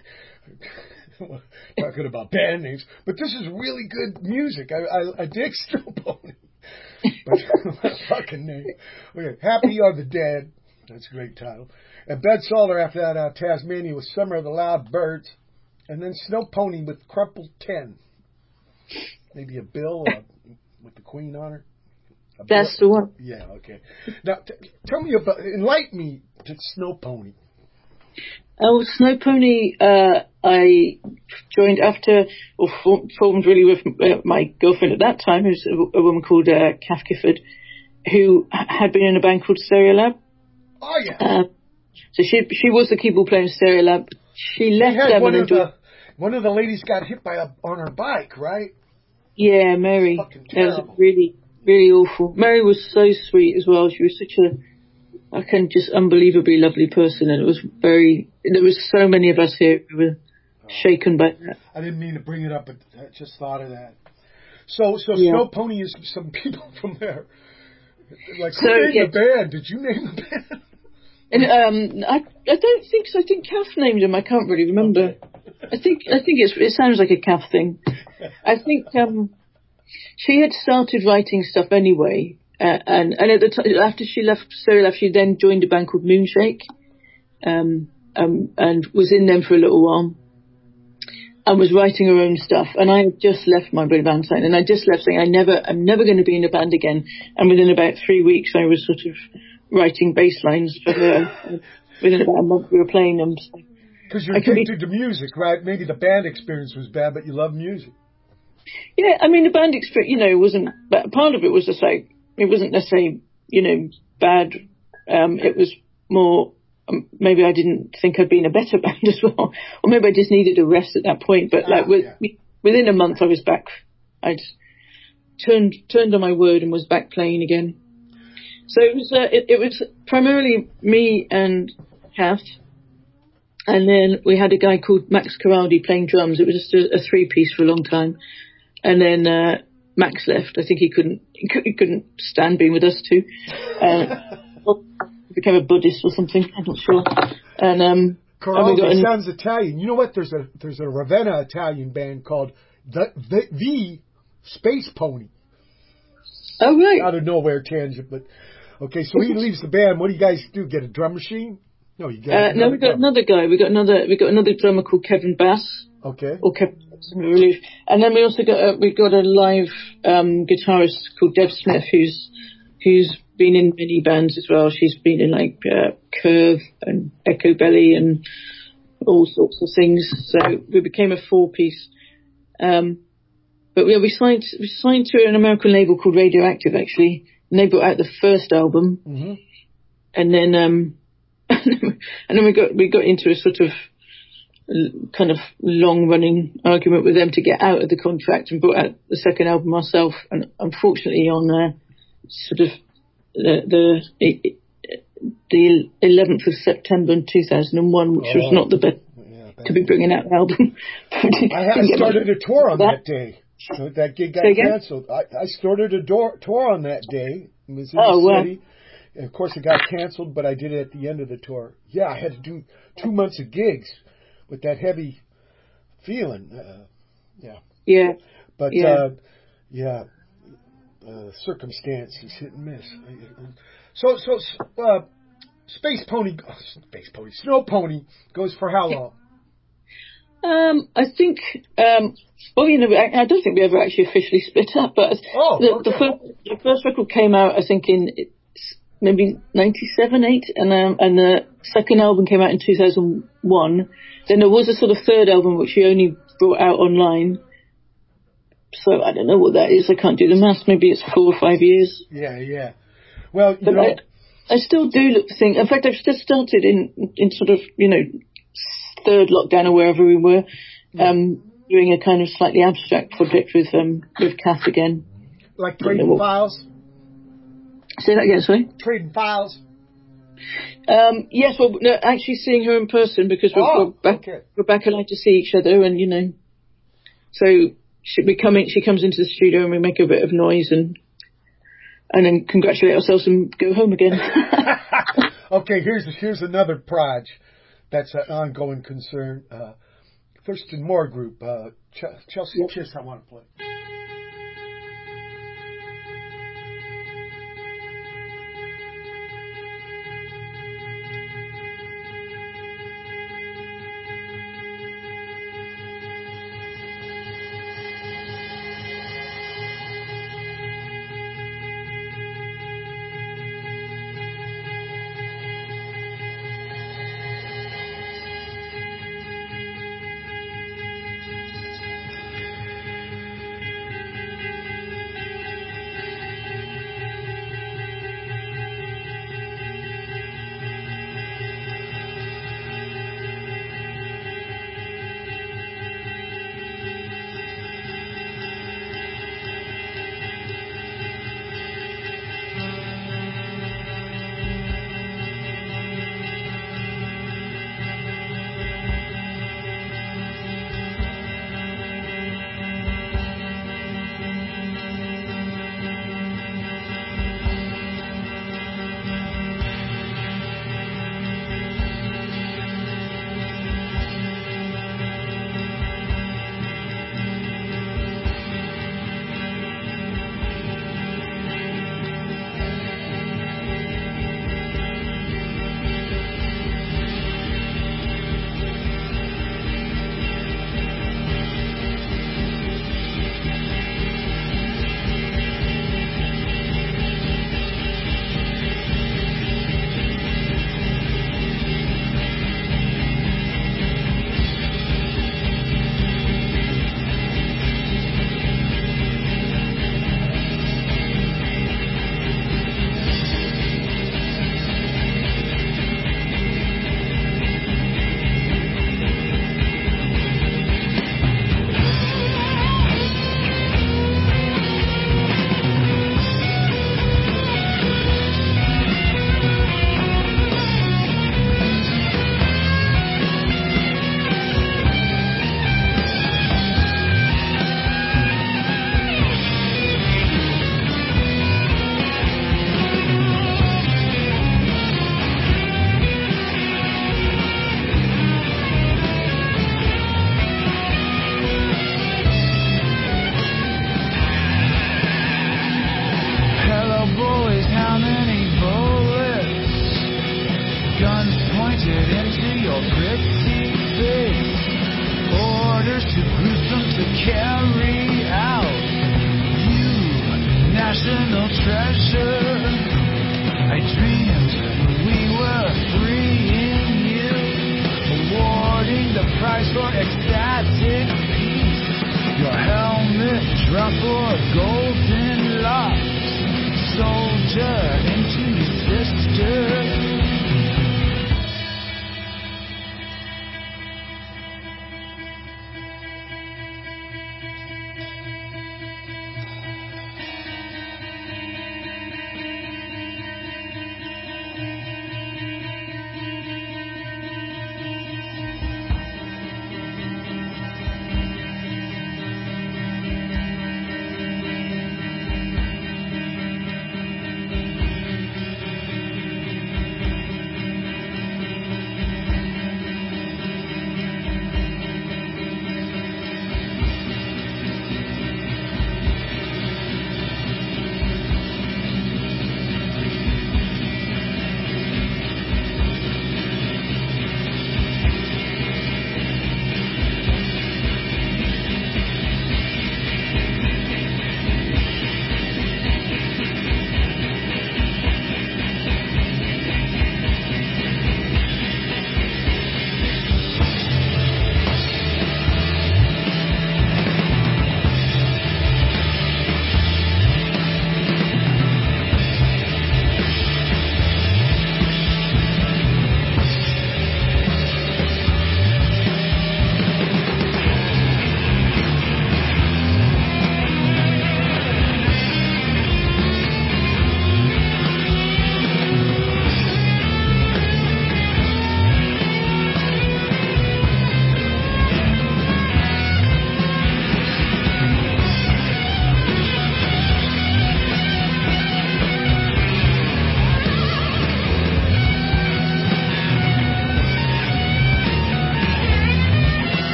talking about band names, but this is really good music. I dig Snow Pony. But what a fucking name. Okay, Happy Are the Dead. That's a great title. And Bed Salter after that, Tasmania with Summer of the Loud Birds. And then Snow Pony with Crumpled 10. Maybe a bill with the Queen on her. That's the one. Yeah, okay. Now, tell me about, enlighten me to Snow Pony. Oh, Snow Pony, I joined after, or formed really with my girlfriend at that time, who's a woman called Kath Gifford, who had been in a band called Stereolab. Oh, yeah. So she was the keyboard player in Stereolab. She left them one of the ladies got hit on her bike, right? Yeah, Mary. Fucking terrible. It was really, really awful. Mary was so sweet as well. She was such a just unbelievably lovely person, and there was so many of us here who were shaken by that. I didn't mean to bring it up, but I just thought of that. So yeah. Snow Pony is some people from there. Like, who named the band? Did you name the band? And I don't think so. I think Kath named him. I can't really remember. Okay. I think it sounds like a Kath thing. I think she had started writing stuff anyway, and at the time, after she left Stereolab, she then joined a band called Moonshake, and was in them for a little while, and was writing her own stuff. And I had just left my band saying, and I just left saying I'm never going to be in a band again. And within about 3 weeks, I was sort of writing bass lines for her. Within about a month, we were playing them. Because you're addicted to music, right? Maybe the band experience was bad, but you love music. Yeah, I mean, the band experience, wasn't, but part of it was just like, it wasn't necessarily, bad. It was more, maybe I didn't think I'd be in a better band as well. Or maybe I just needed a rest at that point. But within a month, I was back. I'd turned on my word and was back playing again. So it was primarily me and Kath. And then we had a guy called Max Caraldi playing drums. It was just a three-piece for a long time. And then Max left. I think he couldn't stand being with us two. He became a Buddhist or something. I'm not sure. And Caraldi sounds Italian. You know what? There's a Ravenna Italian band called the Space Pony. Oh, right. Out of nowhere tangent, but okay. So he leaves the band. What do you guys do? Get a drum machine? No, you get. No, we got another guy. We got another drummer called Kevin Bass. Okay. Or Kevin Bass in Relief. And then we also got a live guitarist called Deb Smith, who's been in many bands as well. She's been in like Curve and Echo Belly and all sorts of things. So we became a four-piece. But we signed to an American label called Radioactive, actually, and they brought out the first album. Mm-hmm. And then we got into a sort of kind of long-running argument with them to get out of the contract, and brought out the second album myself. And unfortunately, on sort of the 11th of September in 2001, which was not the best to be bringing out an album. I started a tour on that day. So that gig got canceled. I started a tour on that day. It was in the city. And of course, it got canceled, but I did it at the end of the tour. Yeah, I had to do 2 months of gigs with that heavy feeling. Yeah. But, circumstances hit and miss. So, Snow Pony goes for how long? I think, I don't think we ever actually officially split up, but the first record came out, I think, in maybe 97, 8, and the second album came out in 2001. Then there was a sort of third album which we only brought out online. So I don't know what that is. I can't do the maths. Maybe it's 4 or 5 years. Yeah. Well, I still do think. In fact, I've just started in sort of third lockdown or wherever we were, doing a kind of slightly abstract project with Kath again. Like Trading Files? Say that again, sorry? Trading Files? Yes, well, no, actually seeing her in person, because we're back allowed to see each other, and so she comes into the studio and we make a bit of noise and then congratulate ourselves and go home again. Okay, here's another project that's an ongoing concern. Thurston Moore Group, Chelsea Kiss. I want to play.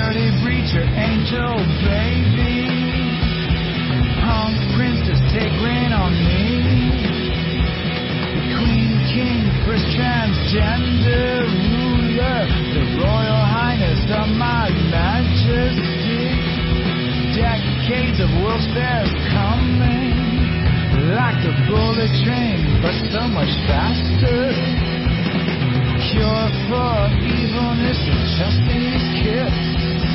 dirty breacher, angel baby. Punk princess, take rain on me. The queen, king, first transgender ruler, the royal highness of my majesty. Decades of world's fairs coming, like a bullet train, but so much faster. Cure for evilness and Chelsea's kiss.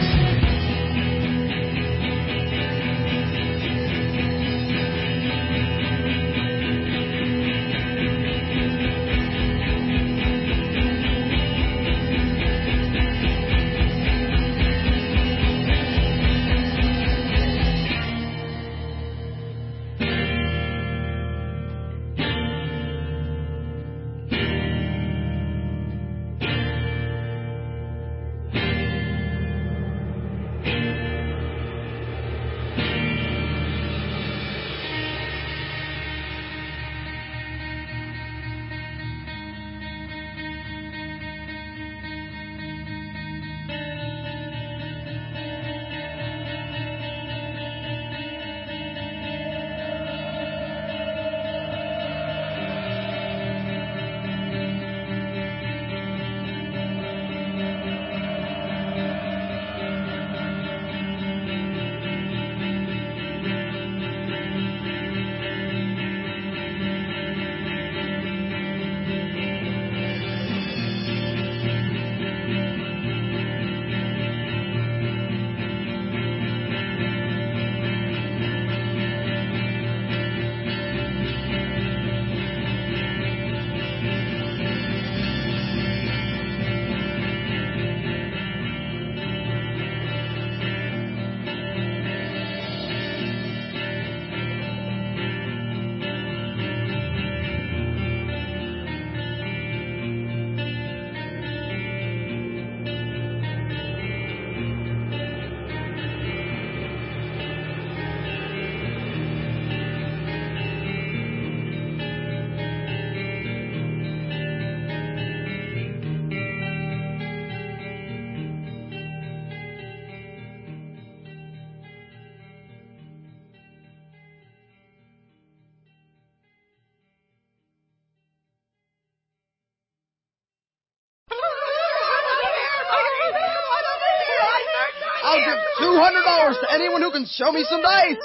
I'll give $200 to anyone who can show me some dice.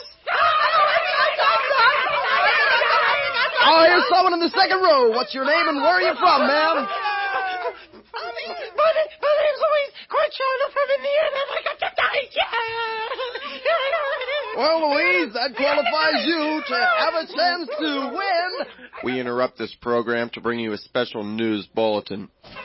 Oh, here's someone in the second row. What's your name and where are you from, ma'am? My name's Louise. Quite sure enough from Indiana. I got the dice. Well, Louise, that qualifies you to have a chance to win. We interrupt this program to bring you a special news bulletin.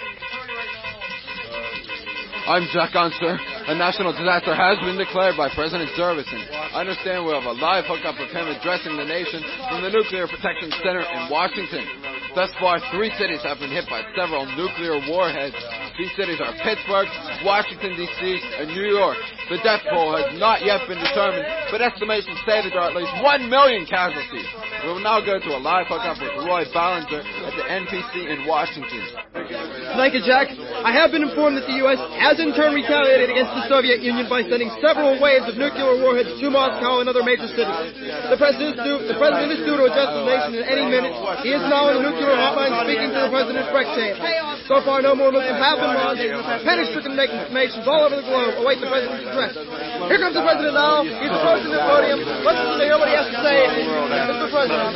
I'm Jack Unser. A national disaster has been declared by President Servison. I understand we have a live hookup of him addressing the nation from the Nuclear Protection Center in Washington. Thus far, 3 cities have been hit by several nuclear warheads. These cities are Pittsburgh, Washington, D.C., and New York. The death toll has not yet been determined, but estimations say that there are at least 1 million casualties. We will now go to a live hookup with Roy Ballinger at the NPC in Washington. Thank you, Jack. I have been informed that the U.S. has in turn retaliated against the Soviet Union by sending several waves of nuclear warheads to Moscow and other major cities. The president is due to address the nation at any minute. He is now on the nuclear hotline speaking to the President Brexit. So far, no more Muslims have been lost. Panic-stricken nations all over the globe await the president's address. Here comes the president now. He's approaching the podium. Let's listen to hear what he has to say. Mr. President.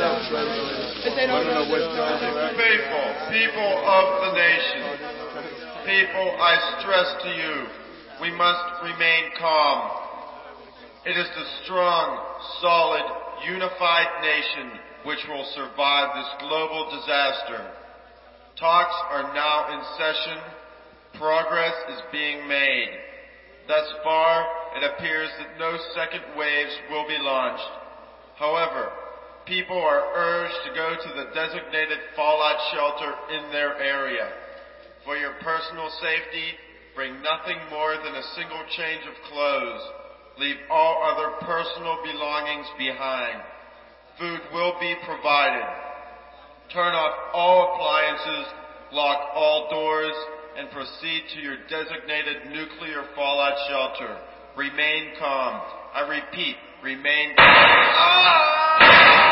People of the nation, people, I stress to you, we must remain calm. It is the strong, solid, unified nation which will survive this global disaster. Talks are now in session. Progress is being made. Thus far, it appears that no second waves will be launched. However, people are urged to go to the designated fallout shelter in their area. For your personal safety, bring nothing more than a single change of clothes. Leave all other personal belongings behind. Food will be provided. Turn off all appliances, lock all doors, and proceed to your designated nuclear fallout shelter. Remain calm. I repeat, remain calm.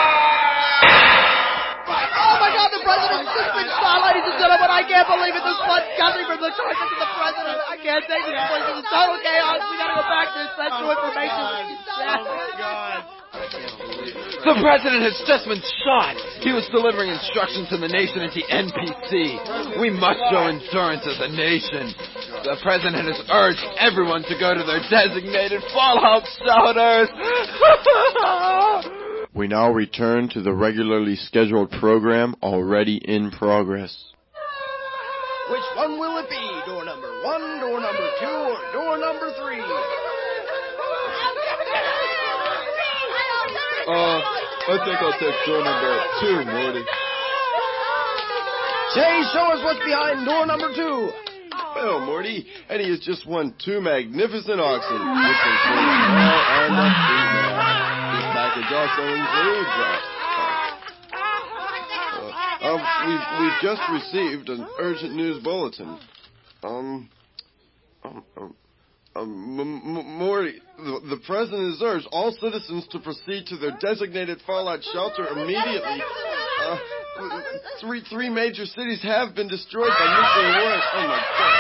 Oh my God, the president's just been shot, ladies and gentlemen. I can't believe it. There's blood coming from the carcass of the president. I can't take this place. This is total chaos. We gotta go back to essential information. The president has just been shot. He was delivering instructions to the nation at the NPC. We must show endurance as a nation. The president has urged everyone to go to their designated fallout shelters. We now return to the regularly scheduled program already in progress. Which one will it be? Door number 1, door number 2, or door number 3? I think I'll take door number 2, Morty. Say, show us what's behind door number 2. Well, Morty, Eddie has just won 2 magnificent auctions, which include male and a female. This package also includes we've just received an urgent news bulletin. Morty, the president has urged all citizens to proceed to their designated fallout shelter immediately. Three major cities have been destroyed by nuclear war. Oh my God.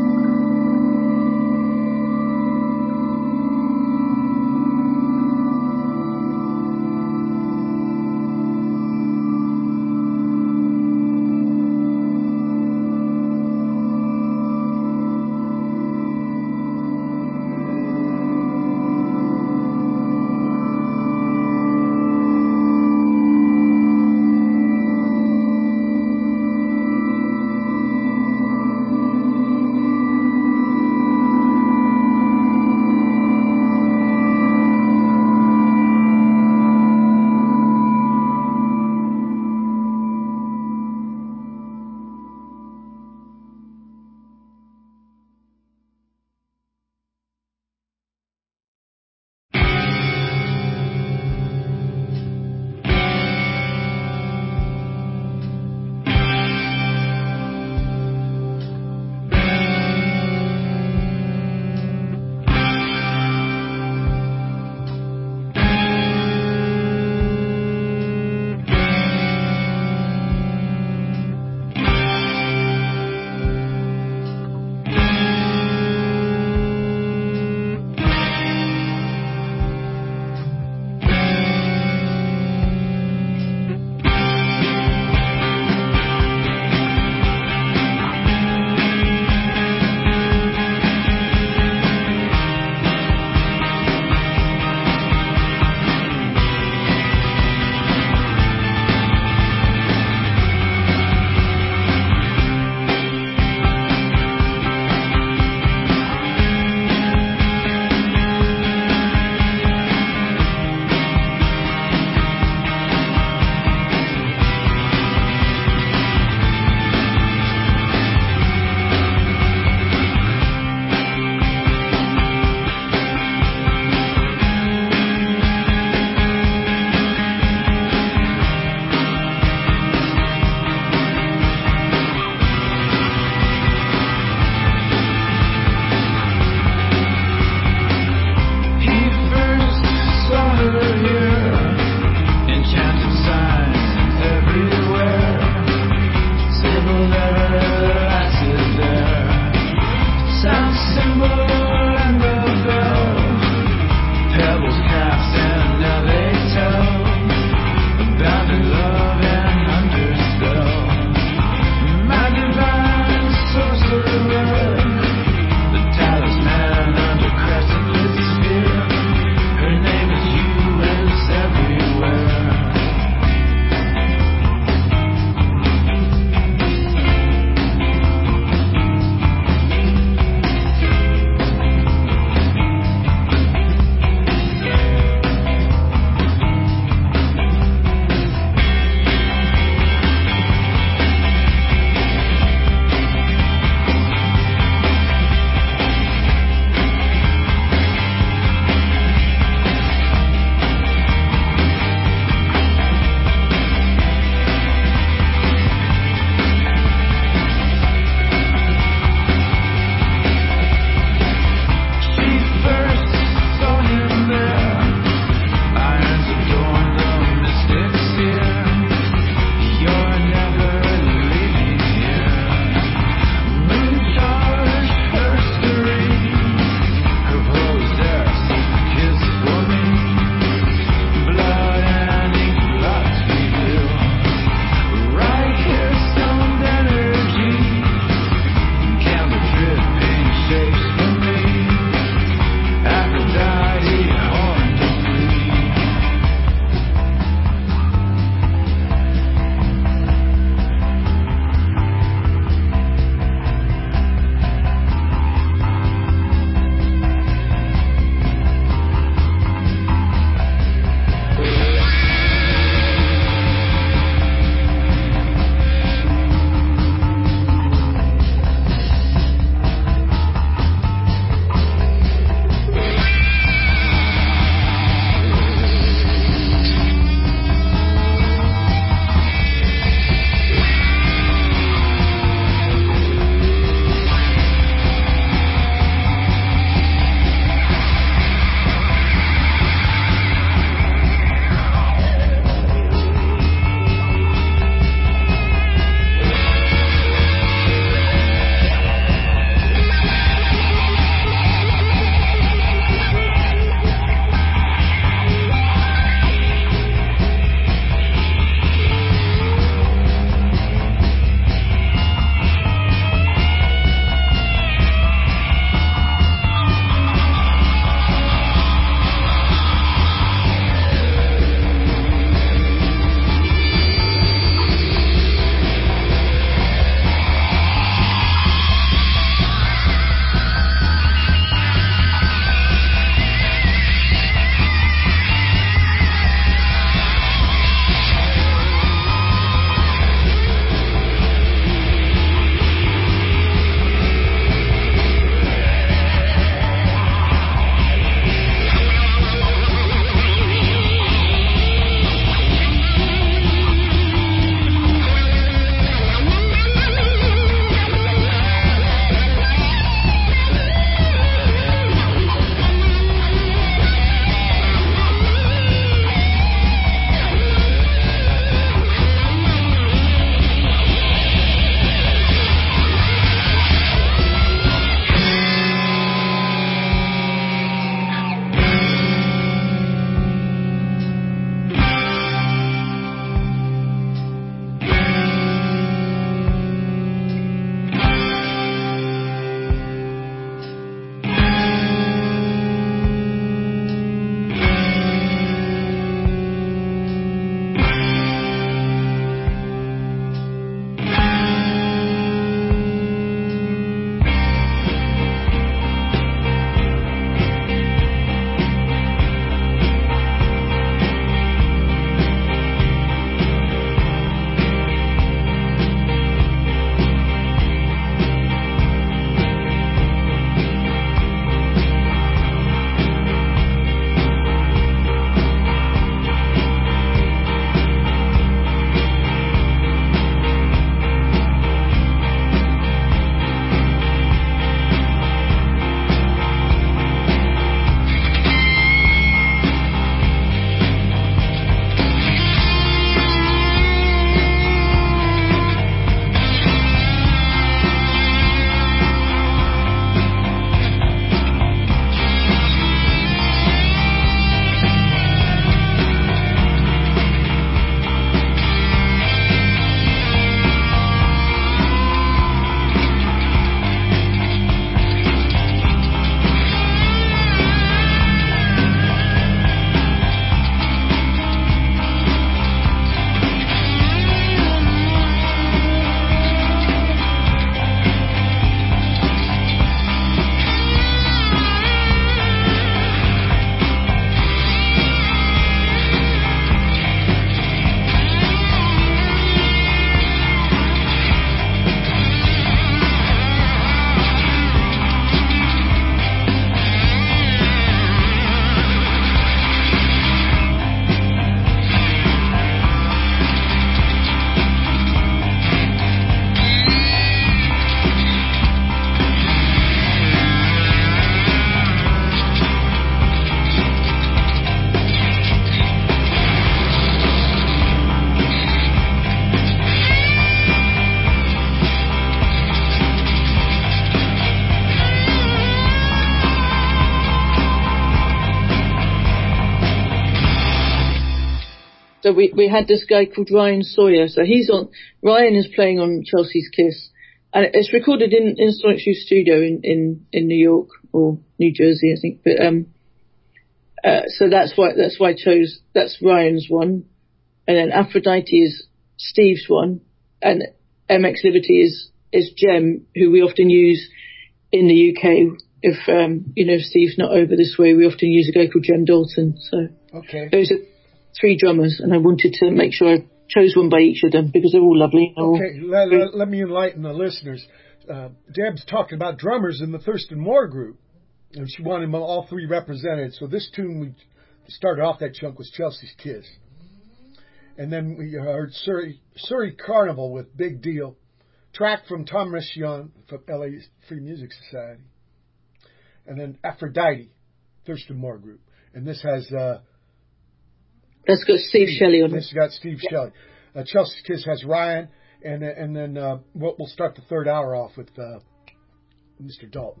So we had this guy called Ryan Sawyer. So Ryan is playing on Chelsea's Kiss. And it's recorded in Sonic Youth Studio in New York or New Jersey, I think. But so that's why I chose, that's Ryan's one. And then Aphrodite is Steve's one. And MX Liberty is Jem, who we often use in the UK. If Steve's not over this way, we often use a guy called Jem Dalton. So okay. Those are 3 drummers, and I wanted to make sure I chose one by each of them because they're all lovely. Okay, let me enlighten the listeners. Deb's talking about drummers in the Thurston Moore group, and she wanted them all 3 represented. So this tune we started off that chunk was Chelsea's Kiss. And then we heard Surrey Carnival with Big Deal, track from Tom Rischion from LA Free Music Society. And then Aphrodite, Thurston Moore group. And this has... That's got Steve Shelley on it. This has got Steve Shelley. Chelsea's Kiss has Ryan, and then we'll start the third hour off with Mr. Dalton.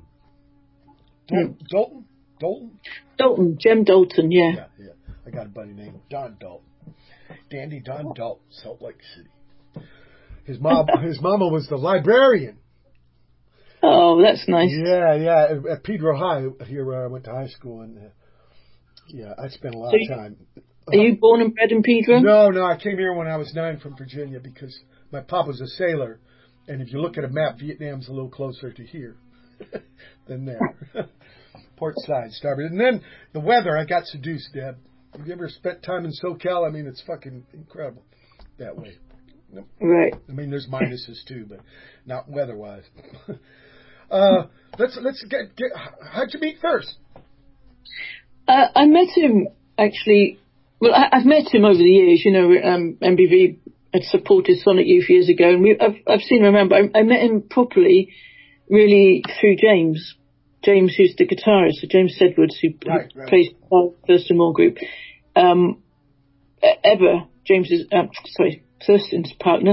Dalton? Jem Dalton, yeah. Yeah. I got a buddy named Don Dalton. Dandy Don Dalton, Salt Lake City. His mama was the librarian. Oh, that's nice. Yeah. At Pedro High, here where I went to high school, and I spent a lot of time. Are you born and bred in Pedro? No, I came here when I was 9 from Virginia because my pop was a sailor, and if you look at a map, Vietnam's a little closer to here than there. Port side, starboard. And then the weather, I got seduced, Deb. Have you ever spent time in SoCal? I mean, it's fucking incredible that way. Right. I mean, there's minuses too, but not weather-wise. Let's get. How'd you meet Thirst? I met him actually. Well, I've met him over the years. MBV had supported Sonic Youth years ago, and I've seen him around. But I met him properly, really through James. James, who's the guitarist, so James Sedgwoods, who plays Thurston Moore group. Thurston's partner,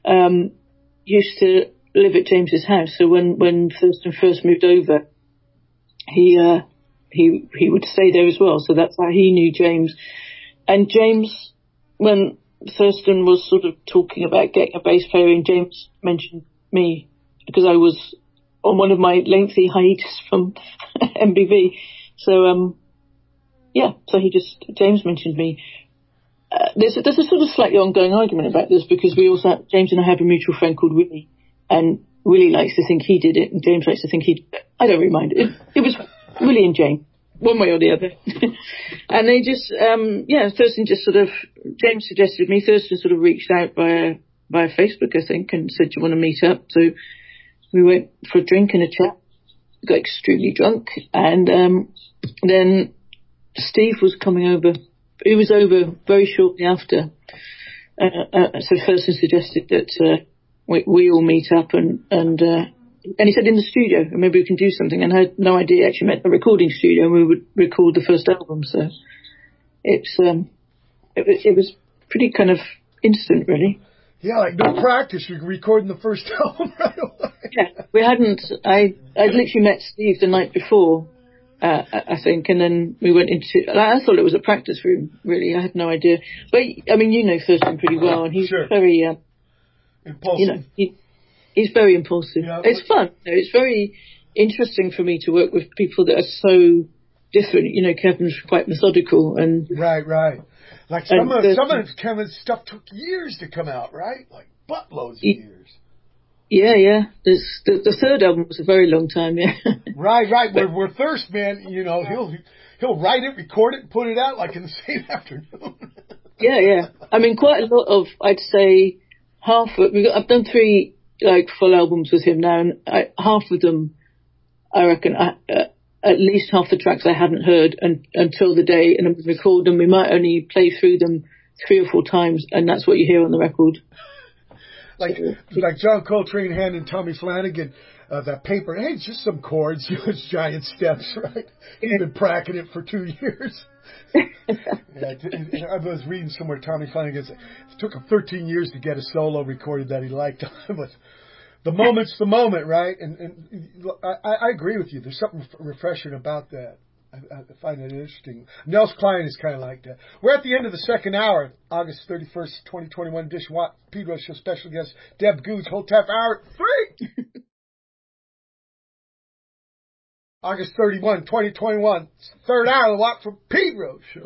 used to live at James's house. So when Thurston first moved over, he would stay there as well. So that's how he knew James. And James, when Thurston was sort of talking about getting a bass player in, James mentioned me because I was on one of my lengthy hiatus from MBV. So, so James mentioned me. There's a sort of slightly ongoing argument about this because James and I have a mutual friend called Willie, and Willie likes to think he did it, and James likes to think I don't really mind. It was Willie and James, one way or the other. And they just, Thurston just sort of, James suggested me, Thurston sort of reached out via Facebook, I think, and said, do you want to meet up? So we went for a drink and a chat, got extremely drunk, and then Steve was coming over. He was over very shortly after. So Thurston suggested that we all meet up and he said in the studio, and maybe we can do something. And I had no idea he actually meant a recording studio, and we would record the first album. So it was pretty kind of instant, really. Yeah, like no practice. You're recording the first album right away. Yeah, we hadn't. I'd literally met Steve the night before, I think, and then we went into. I thought it was a practice room. Really, I had no idea. But I mean, you know Thurston pretty well, and he's very impulsive. He's very impulsive. Yeah, it's fun. It's very interesting for me to work with people that are so different. Kevin's quite methodical and right. Like some of Kevin's stuff took years to come out, right? Like buttloads of years. Yeah. The third album was a very long time, yeah. Right. We're Thirst, man. He'll write it, record it, and put it out like in the same afternoon. Yeah. I mean, quite a lot of, I'd say, half of it. I've done 3 full albums with him now, and half of them, I reckon, at least half the tracks I hadn't heard until the day, and we record them. We might only play through them 3 or 4 times, and that's what you hear on the record. Like John Coltrane handing Tommy Flanagan that paper. Hey, it's just some chords. It's giant steps, right? He's been practicing it for 2 years. I was reading somewhere Tommy Flanagan said it took him 13 years to get a solo recorded that he liked. But the moment's the moment, right? And I agree with you. There's something refreshing about that. I find it interesting. Nels Klein is kind of like that. We're at the end of the second hour, August 31st, 2021 edition. Pedro Show special guest Deb Gooch. Whole half hour 3. August 31, 2021. Third hour of the Watt from Pedro Show.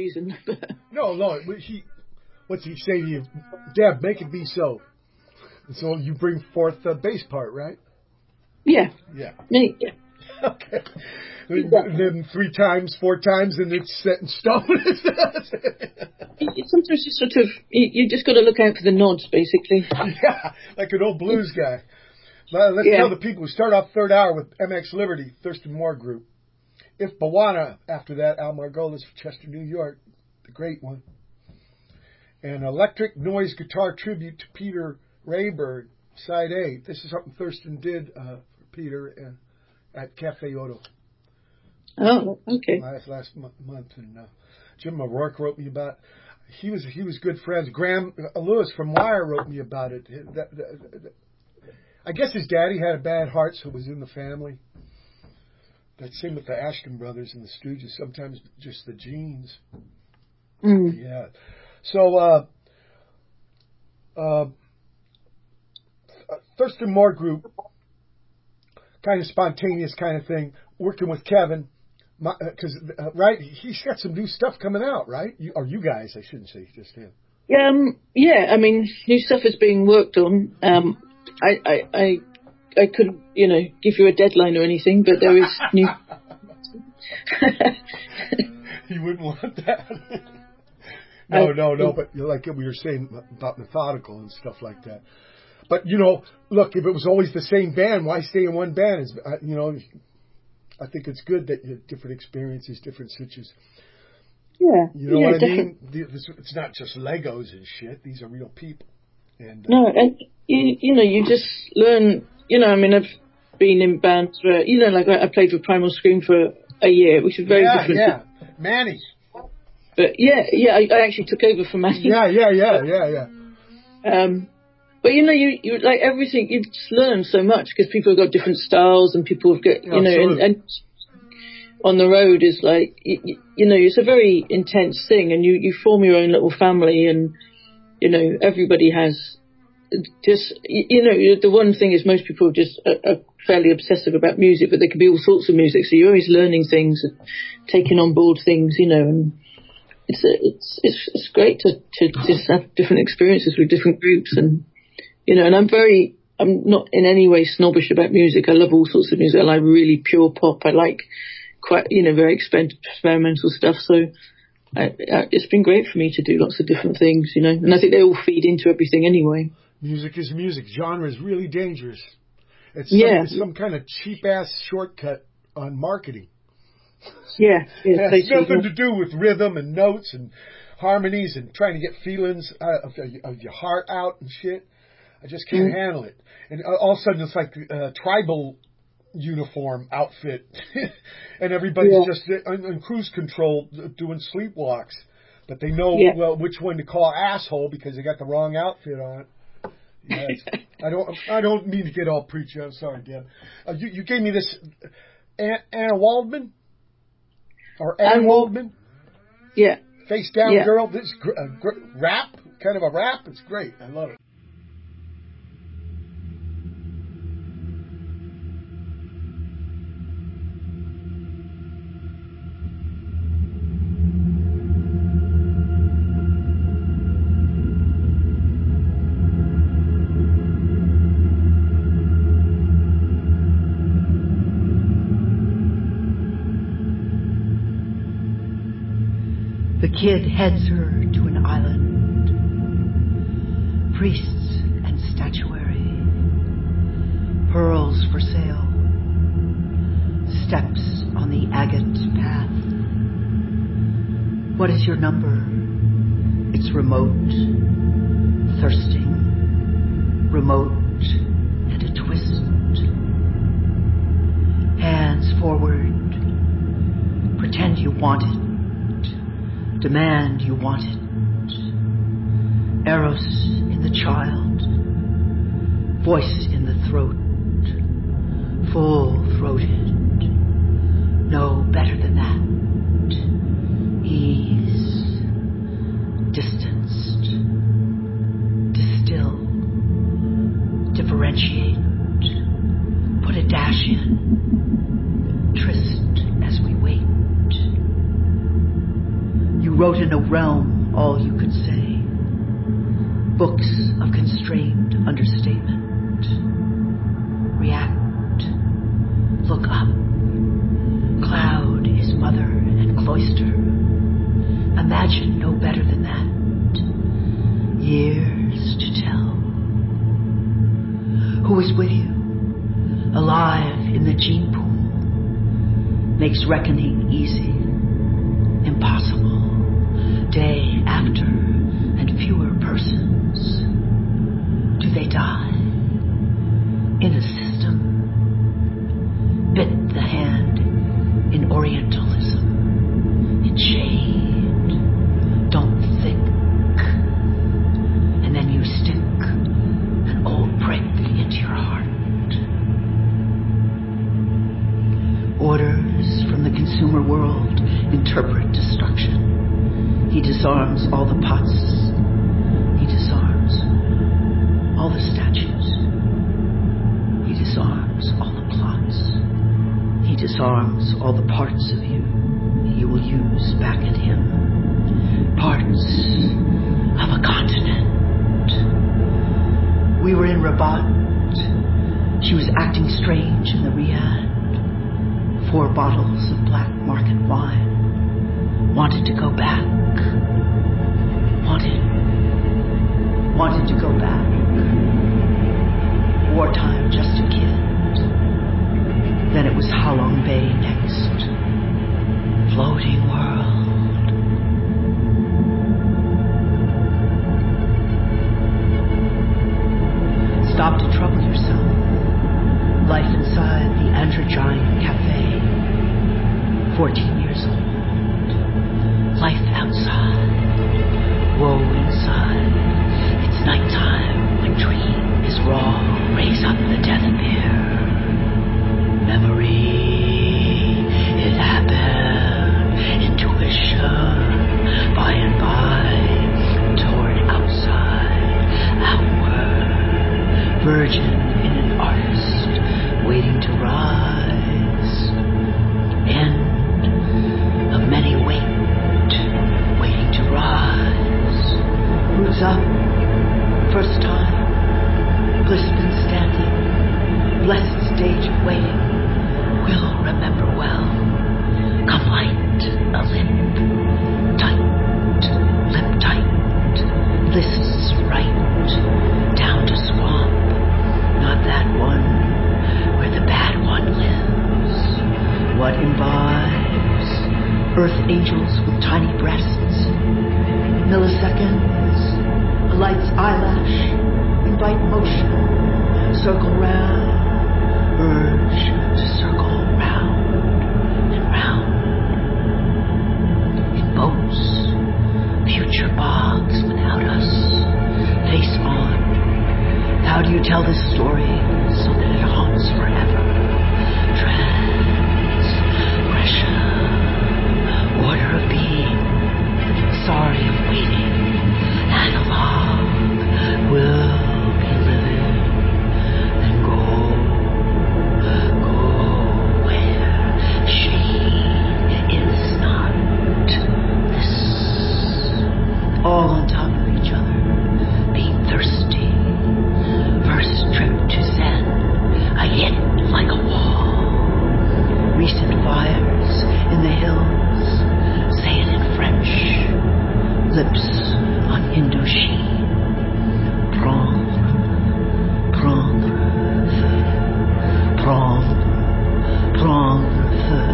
reason. No. What's he say to you? Deb, make it be so. And so you bring forth the bass part, right? Yeah. Yeah. Yeah. Okay. And then 3 times, 4 times, and it's set in stone. Sometimes you sort of, you just got to look out for the nods, basically. Yeah, like an old blues guy. Let's tell the people, we start off third hour with MX Liberty, Thurston Moore Group. If Bawana, after that, Al Margolis, Chester, New York, the great one. And Electric Noise Guitar Tribute to Peter Rayburn, Side A. This is something Thurston did for Peter at Cafe Oto. Oh, okay. Last month. And Jim O'Rourke wrote me about. He was good friends. Graham Lewis from Wire wrote me about it. I guess his daddy had a bad heart, so it was in the family. That same with the Ashton brothers and the Stooges. Sometimes just the genes. Mm. Yeah. So Thurston Moore Group, kind of spontaneous kind of thing. Working with Kevin. Because right, he's got some new stuff coming out, right? You guys, I shouldn't say just him. Yeah. I mean, new stuff is being worked on. I couldn't, give you a deadline or anything, but there is new. You wouldn't want that. No. But like we were saying about methodical and stuff like that. But look, if it was always the same band, why stay in one band? I think it's good that you have different experiences, different switches. Yeah. You know what I mean? It's not just Legos and shit. These are real people. And no, and you just learn. I've been in bands where like I played with Primal Scream for a year, which is very different. Yeah, Manny. But I actually took over for Manny. Yeah. But you like everything. You just learn so much because people have got different styles, and people have got and on the road is like it's a very intense thing, and you form your own little family, and everybody has just the one thing is most people just are fairly obsessive about music, but there can be all sorts of music, so you're always learning things and taking on board things, and it's great to just have different experiences with different groups, and and I'm not in any way snobbish about music. I love all sorts of music. I like really pure pop. I like quite, very experimental stuff. So it's been great for me to do lots of different things, and I think they all feed into everything anyway. Music is music. Genre is really dangerous. It's some kind of cheap-ass shortcut on marketing. Yeah. It has nothing to do with rhythm and notes and harmonies and trying to get feelings of your heart out and shit. I just can't handle it. And all of a sudden it's like a tribal uniform outfit. And everybody's just on cruise control doing sleepwalks. But they know which one to call asshole because they got the wrong outfit on. Yes. I don't mean to get all preachy. I'm sorry, Deb. You gave me this Anna Waldman? Or Anne Waldman? Yeah. Face Down Girl. This rap, kind of a rap. It's great. I love it. The kid heads her to an island. Priests and statuary. Pearls for sale. Steps on the agate path. What is your number? It's remote, thirsting, remote, and a twist. Hands forward. Pretend you want it. Demand you want it. Eros in the child. Voice in the throat. Full-throated. No better than that. Ease. Distanced. Distill. Differentiate. Put a dash in. Tryst as we wait. You wrote it realm all you could say. Books of constrained understatement. React. Look up. Cloud is mother and cloister. Imagine no better than that. Years to tell. Who is with you? Alive in the gene pool. Makes reckoning easy. Impossible. Day after and fewer persons. Do they die? In a system. Bit the hand in Orientalism. In shade. Don't think. And then you stick an old brick into your heart. Orders from the consumer world interpret destruction. He disarms all the pots. He disarms all the statues. He disarms all the plots. He disarms all the parts of you will use back at him. Parts of a continent. We were in Rabat. She was acting strange in the Riyadh. 4 bottles of black market wine. Wanted to go back. Wanted to go back. Wartime, just a kid. Then it was Halong Bay next. Floating world. Stop to trouble yourself. Life inside the Androgyne Cafe. 14 years old. Life outside. Woe inside. It's nighttime when dream is raw. Raise up the death beer. Memory. It happened. Intuition. By and by. Toward outside. Outward. Virgin in an artist. Waiting to rise. End of many waiting to rise. Roots up. First time. Blissman standing. Blessed stage of waiting. Will remember well. Come light, a lip. Tight. Lip tight. Lists right. Down to swamp. Not that one. Where the bad one lives. What imbibes? Earth angels with tiny breasts. Milliseconds. A light's eyelash. Invite motion. Circle round. Urge to circle round and round. In boats. Future bogs without us. Face on. How do you tell this story so that it haunts forever? Transgression. Order of being. Sorry of waiting. Analog. Will be living. And go where she is not. This. All on top of each other. Being thirsty. First trip to Zen, I hit like a wall. Recent fires in the hills, say it in French. Lips on Indochine. Prendre, prendre feu. Prendre, prendre feu.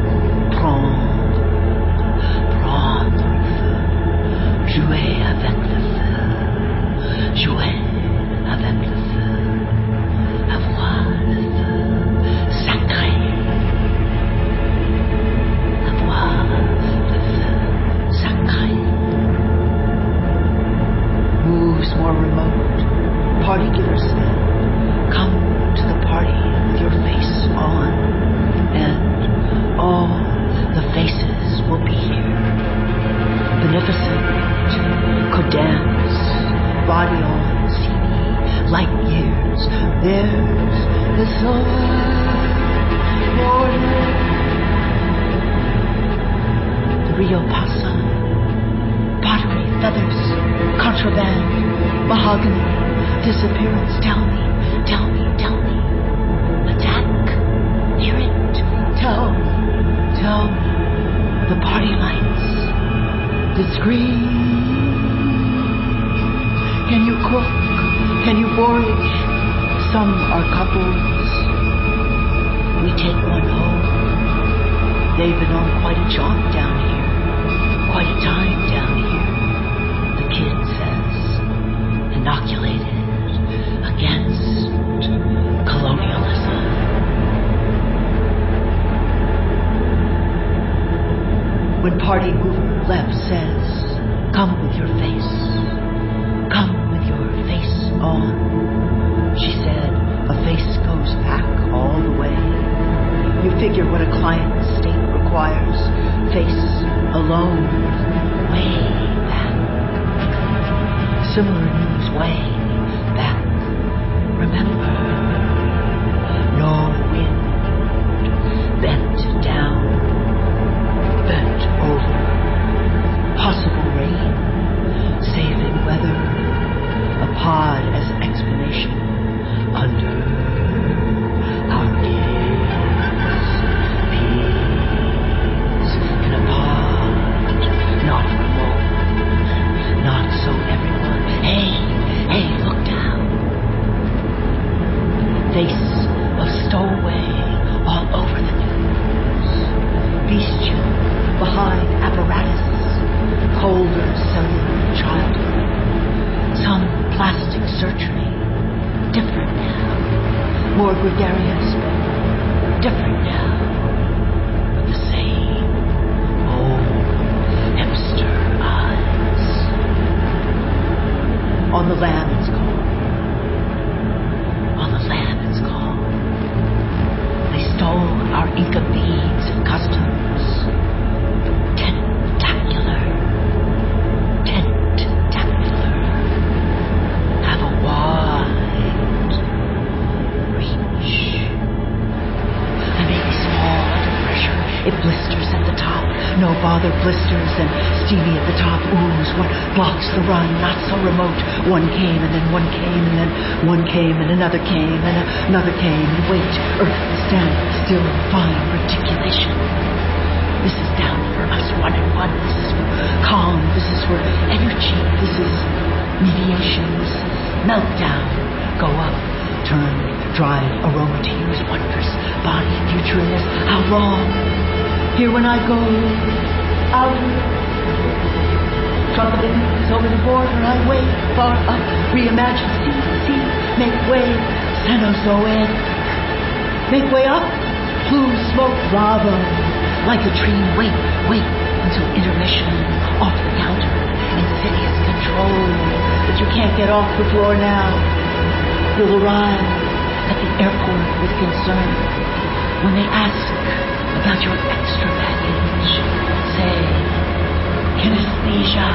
Prendre feu. Jouer avec le feu. Jouer avec le feu, avoir le feu sacré, avoir le feu sacré. Moves more remote, party giver said, come to the party with your face on, and all the faces will be here. Beneficent, could dance, body on, light years, there's the silver border. The Rio Pasa, pottery, feathers, contraband, mahogany, disappearance. Tell me, tell me, tell me. Attack, hear it. Tell me, tell me. The party lights, the scream. Can you cook? Can you forage? Some are couples. We take one home. They've been on quite a job down here. Quite a time down here. The kid says, inoculated against colonialism. When party mover Lev says, come with your face. Come with your face on. She said, a face goes back all the way. You figure what a client state requires. Face alone, way back. Similar news way back. Remember, no wind, bent down, bent over. Possible rain, saving weather. A pod as explanation under our gaze. Peas in a pod, not remote, not so everyone. Hey, hey, look down. Face of stowaway all over the news. Bestial behind apparatus, colder cellular childhood. Some plastic surgery, different now. More gregarious, different now. But the same old hipster eyes. On the lamb it's called. On the lamb it's called. They stole our Inca beads and customs. Tentacular. Wide reach. I may be small under pressure. It blisters at the top. No bother blisters and steamy at the top. Ooze what blocks the run. Not so remote. One came and then one came and then one came and another came and another came. And wait, earth stand still, fine reticulation. This is down for us, one and one. This is for calm. This is for energy. This is mediation. This is meltdown. Go up, turn, drive, aroma to use, wondrous body, future in this. How long? Here when I go out, trumpeting over the border, I wait far up, reimagine, see, make way, Cenozoic, make way up, plume, smoke, lava, like a tree, wait until intermission, off the counter, insidious control, but you can't get off the floor now. You'll arrive at the airport with concern. When they ask about your extra baggage, say, kinesthesia.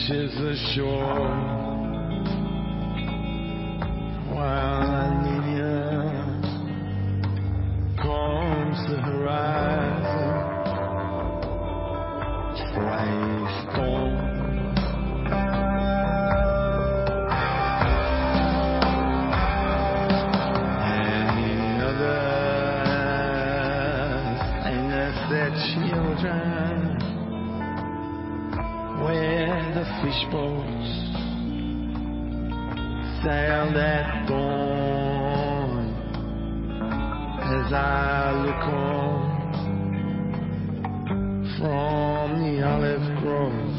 washes ashore. While Nina combs the horizon, flying storm. Children, where the fish boats sailed at dawn, as I look on from the olive grove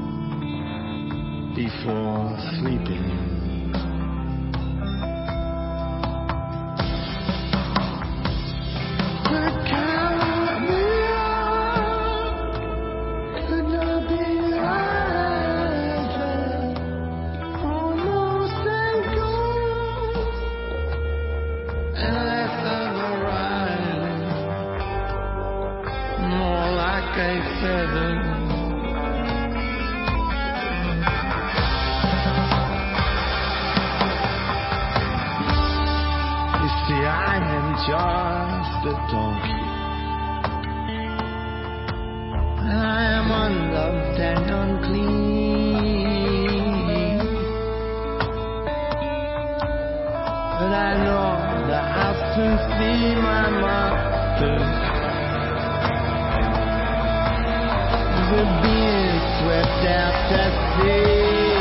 before sleeping. Just a donkey, I am unloved and unclean, but I know that I'll soon see my master. The being swept out to sea.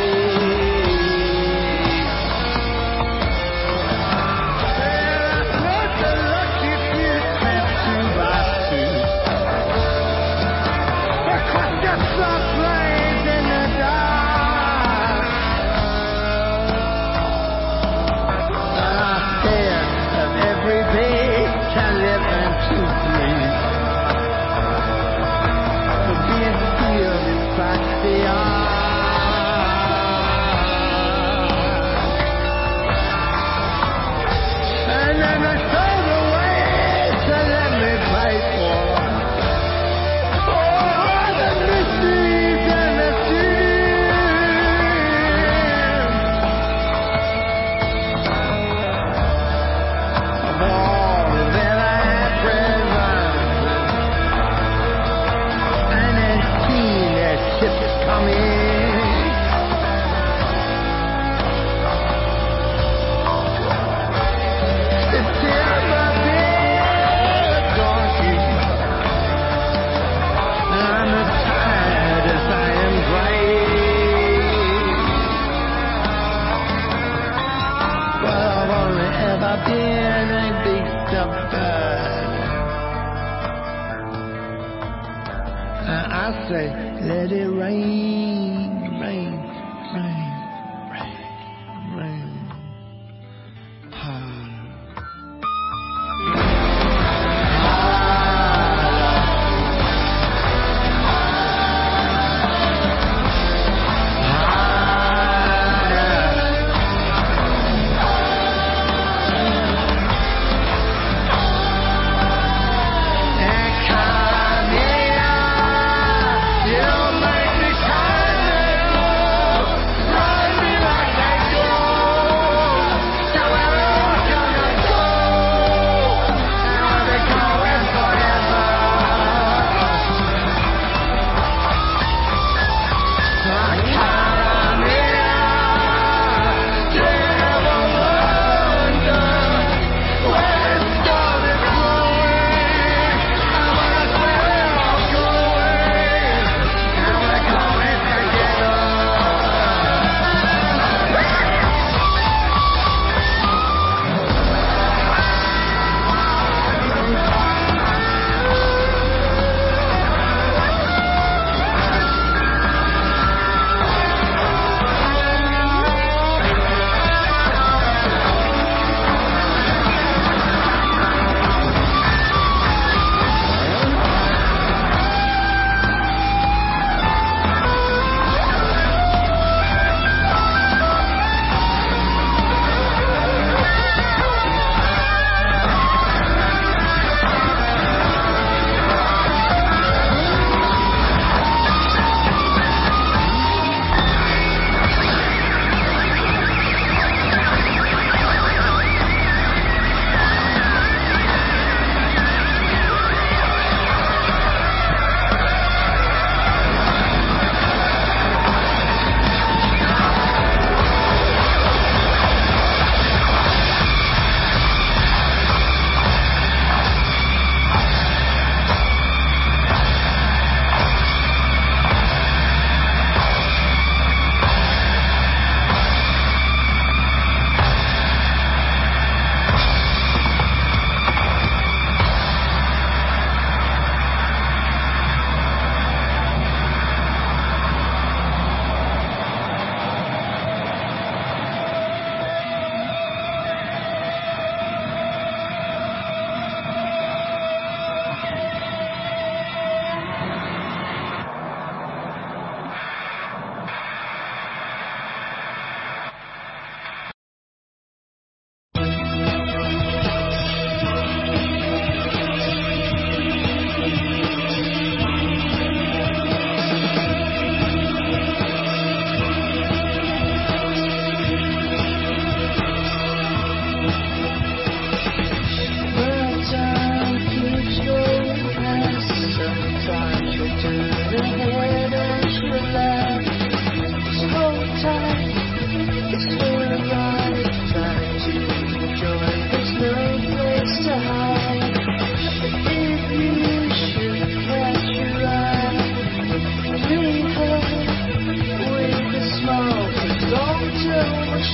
Let it rain, rain, rain, rain, rain. You make me cry.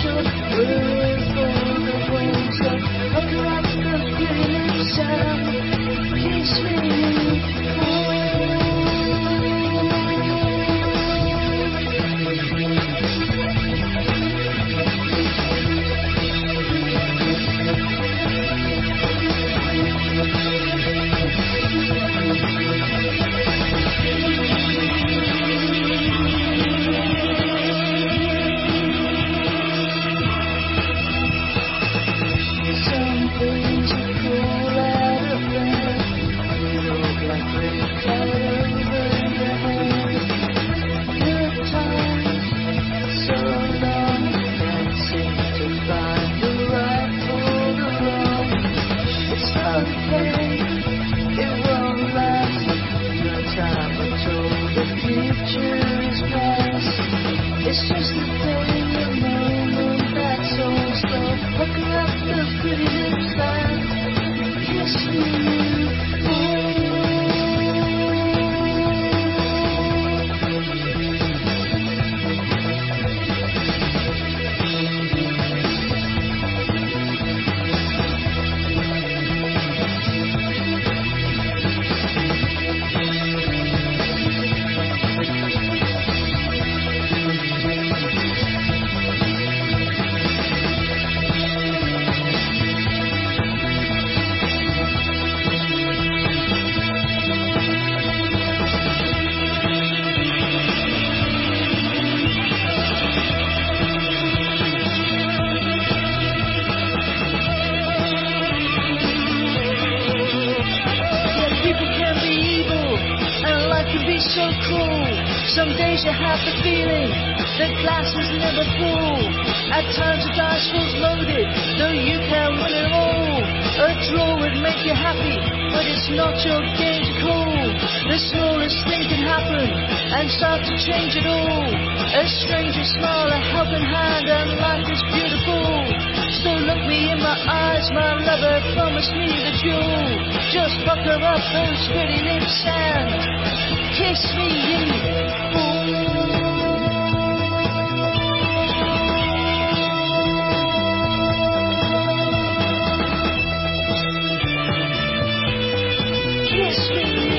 special word for the home. So pucker up the pretty lips and kiss me. Some days you have the feeling the glass is never full. At times the dice was loaded, though you can win it all. A draw would make you happy, but it's not your game to call. The smallest thing can happen and start to change it all. A stranger smile, a helping hand, and life is beautiful. So look me in my eyes, my lover, promise me that you'll just pucker up those pretty lips and kiss me, you fool. Kiss me,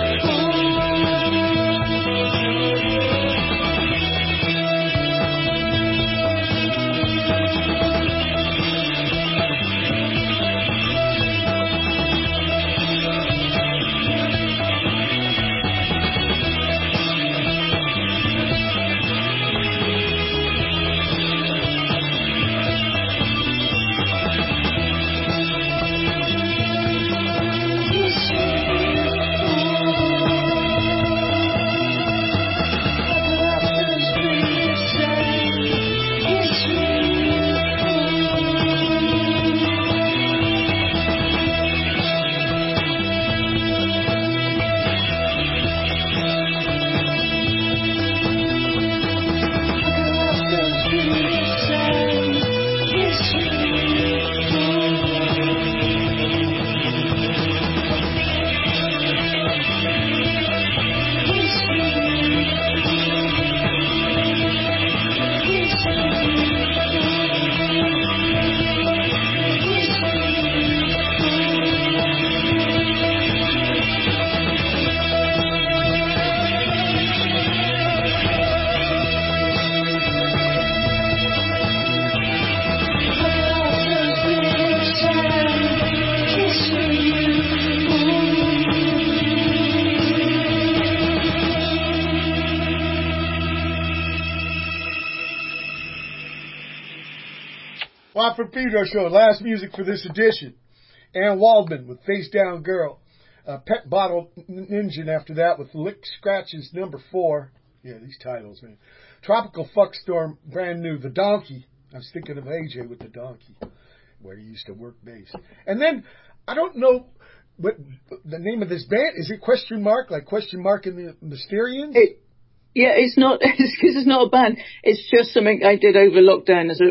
Watt from Pedro Show, last music for this edition. Ann Waldman with Face Down Girl. Pet Bottle Ninja after that with Lick Scratches number 4. Yeah, these titles, man. Tropical Fuckstorm, brand new. The Donkey. I was thinking of AJ with The Donkey, where he used to work bass. And then, I don't know what the name of this band. Is it Question Mark? Like Question Mark and the Mysterians? Yeah, it's not. It's because it's not a band. It's just something I did over lockdown as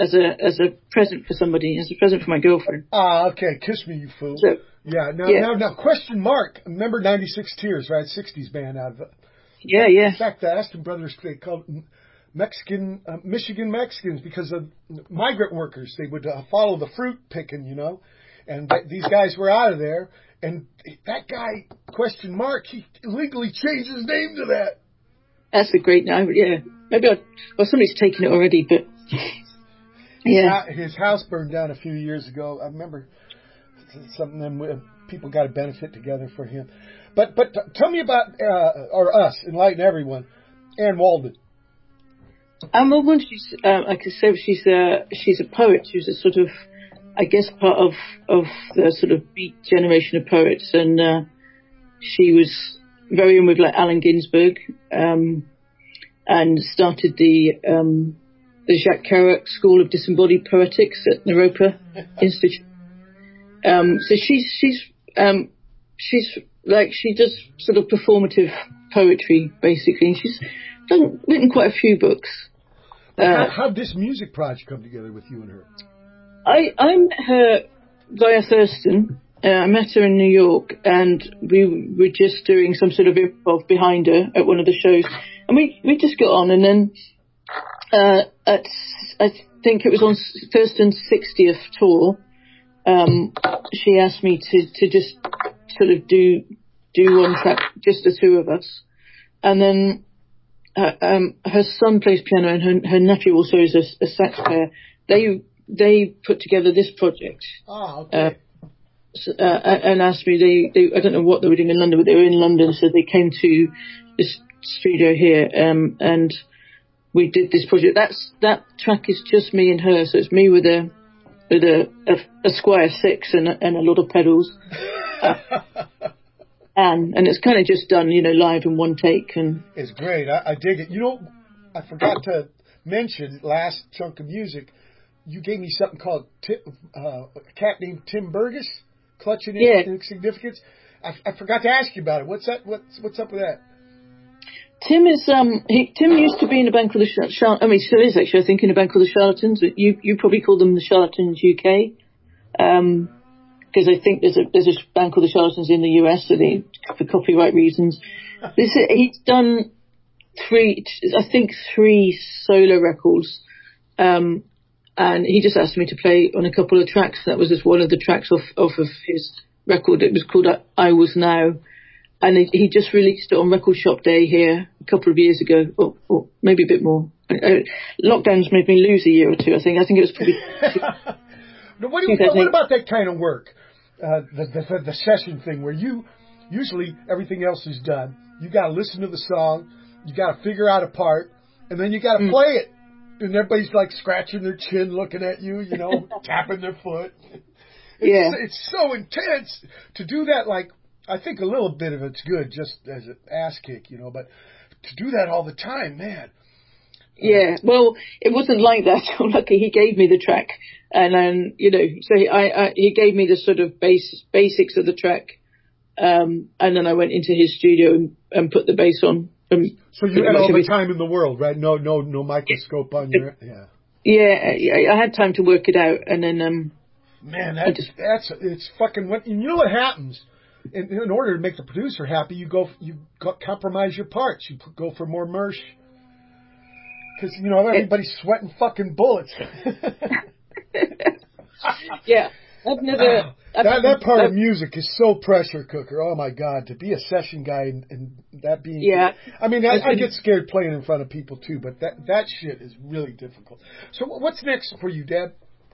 a present for somebody, as a present for my girlfriend. Ah, okay. Kiss me, you fool. So, yeah. Now. Question Mark. Remember 96 Tears, right? 60s band out of it. Yeah. In fact, the Aston Brothers, they called Michigan Mexicans, because of migrant workers. They would follow the fruit picking, you know, and these guys were out of there. And that guy, question mark, he illegally changed his name to that. That's a great name, yeah. Maybe somebody's taken it already, but yeah. His house burned down a few years ago. I remember something. Them people got a benefit together for him. But tell me about or us, enlighten everyone. Anne Walden. Anne Walden, she's like I said, she's a poet. She's a sort of, I guess, part of the sort of beat generation of poets, and she was very in with like Allen Ginsberg, and started the Jacques Kerouac School of Disembodied Poetics at Naropa Institute. So she's like, she does sort of performative poetry basically. She's written quite a few books. How did this music project come together with you and her? I met her via Thurston. I met her in New York, and we were just doing some sort of improv behind her at one of the shows, and we just got on. And then I think it was on Thurston's 60th tour, she asked me to just sort of do one track, just the two of us. And then her son plays piano, and her nephew also is a sax player. They put together this project. Oh, okay. And asked me, they I don't know what they were doing in London, but they were in London, so they came to this studio here, and we did this project. That track is just me and her, so it's me with a Squire 6 and a lot of pedals, and it's kind of just done, you know, live in one take. And it's great. I dig it. You know, I forgot to mention last chunk of music. You gave me something called a cat named Tim Burgess. Clutching Insignificance. I forgot to ask you about it. What's that? What's up with that? Tim is Tim used to be in a band called the I mean, still is actually, I think, in a band called the Charlatans. You probably call them the Charlatans UK, because I think there's a band called the Charlatans in the US, so for copyright reasons. He's done three solo records, and he just asked me to play on a couple of tracks. That was just one of the tracks off of his record. It was called I Was Now. And he just released it on Record Shop Day here a couple of years ago, or maybe a bit more. Lockdown's made me lose a year or two, I think. I think it was probably... What about that kind of work? The session thing where usually everything else is done. You got to listen to the song, you got to figure out a part, and then you got to play it. And everybody's like scratching their chin, looking at you, you know, tapping their foot. It's so intense to do that. Like, I think a little bit of it's good, just as an ass kick, you know, but to do that all the time, man. Yeah, well, it wasn't like that. Luckily, he gave me the track, and then, you know, so he gave me the sort of basics of the track, and then I went into his studio and put the bass on. So you had all the time in the world, right? No microscope on your... Yeah, I had time to work it out, and then... Man, it's fucking... You know what happens? In order to make the producer happy, you compromise your parts. You go for more merch. Because, you know, everybody's sweating fucking bullets. Yeah. That part of music is so pressure cooker. Oh my God, to be a session guy and that being... Yeah. I mean, I get scared playing in front of people too, but that shit is really difficult. So what's next for you, Dad?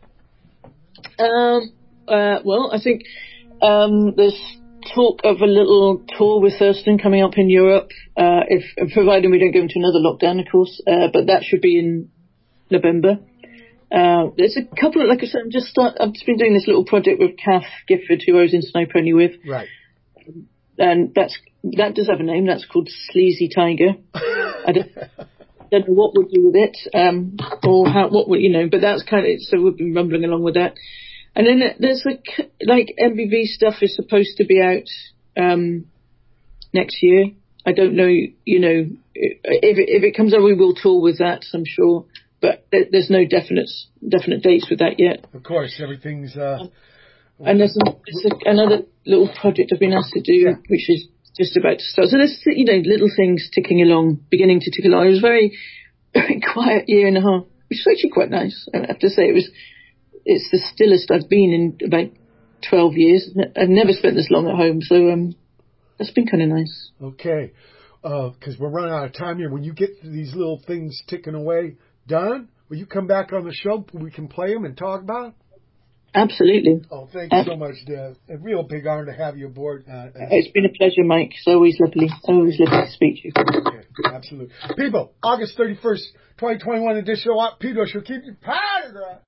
Well, I think there's talk of a little tour with Thurston coming up in Europe, if providing we don't go into another lockdown, of course, but that should be in November. There's a couple of, like I said, I've just been doing this little project with Kath Gifford, who I was in Snow Pony with. Right. And that does have a name. That's called Sleazy Tiger. I don't know what we'll do with it, or what we, you know, but that's kind of, so we've been rumbling along with that. And then there's like MBV stuff is supposed to be out, next year. I don't know, you know, if it comes out, we will tour with that, I'm sure. But there's no definite dates with that yet. Of course, everything's... and there's another little project I've been asked to do, which is just about to start. So there's, you know, little things ticking along, beginning to tick along. I was very very quiet year and a half, which is actually quite nice. I have to say it's the stillest I've been in about 12 years. I've never spent this long at home, so that's been kind of nice. Okay, because we're running out of time here. When you get these little things ticking away done, will you come back on the show? We can play them and talk about them? Absolutely. Oh, thank you so much, Deb. A real big honor to have you aboard. It's been a pleasure, Mike. It's always lovely. Always lovely to speak to you. Okay, absolutely. People, August 31st, 2021 edition of Pedro Show. Keep your powder dry.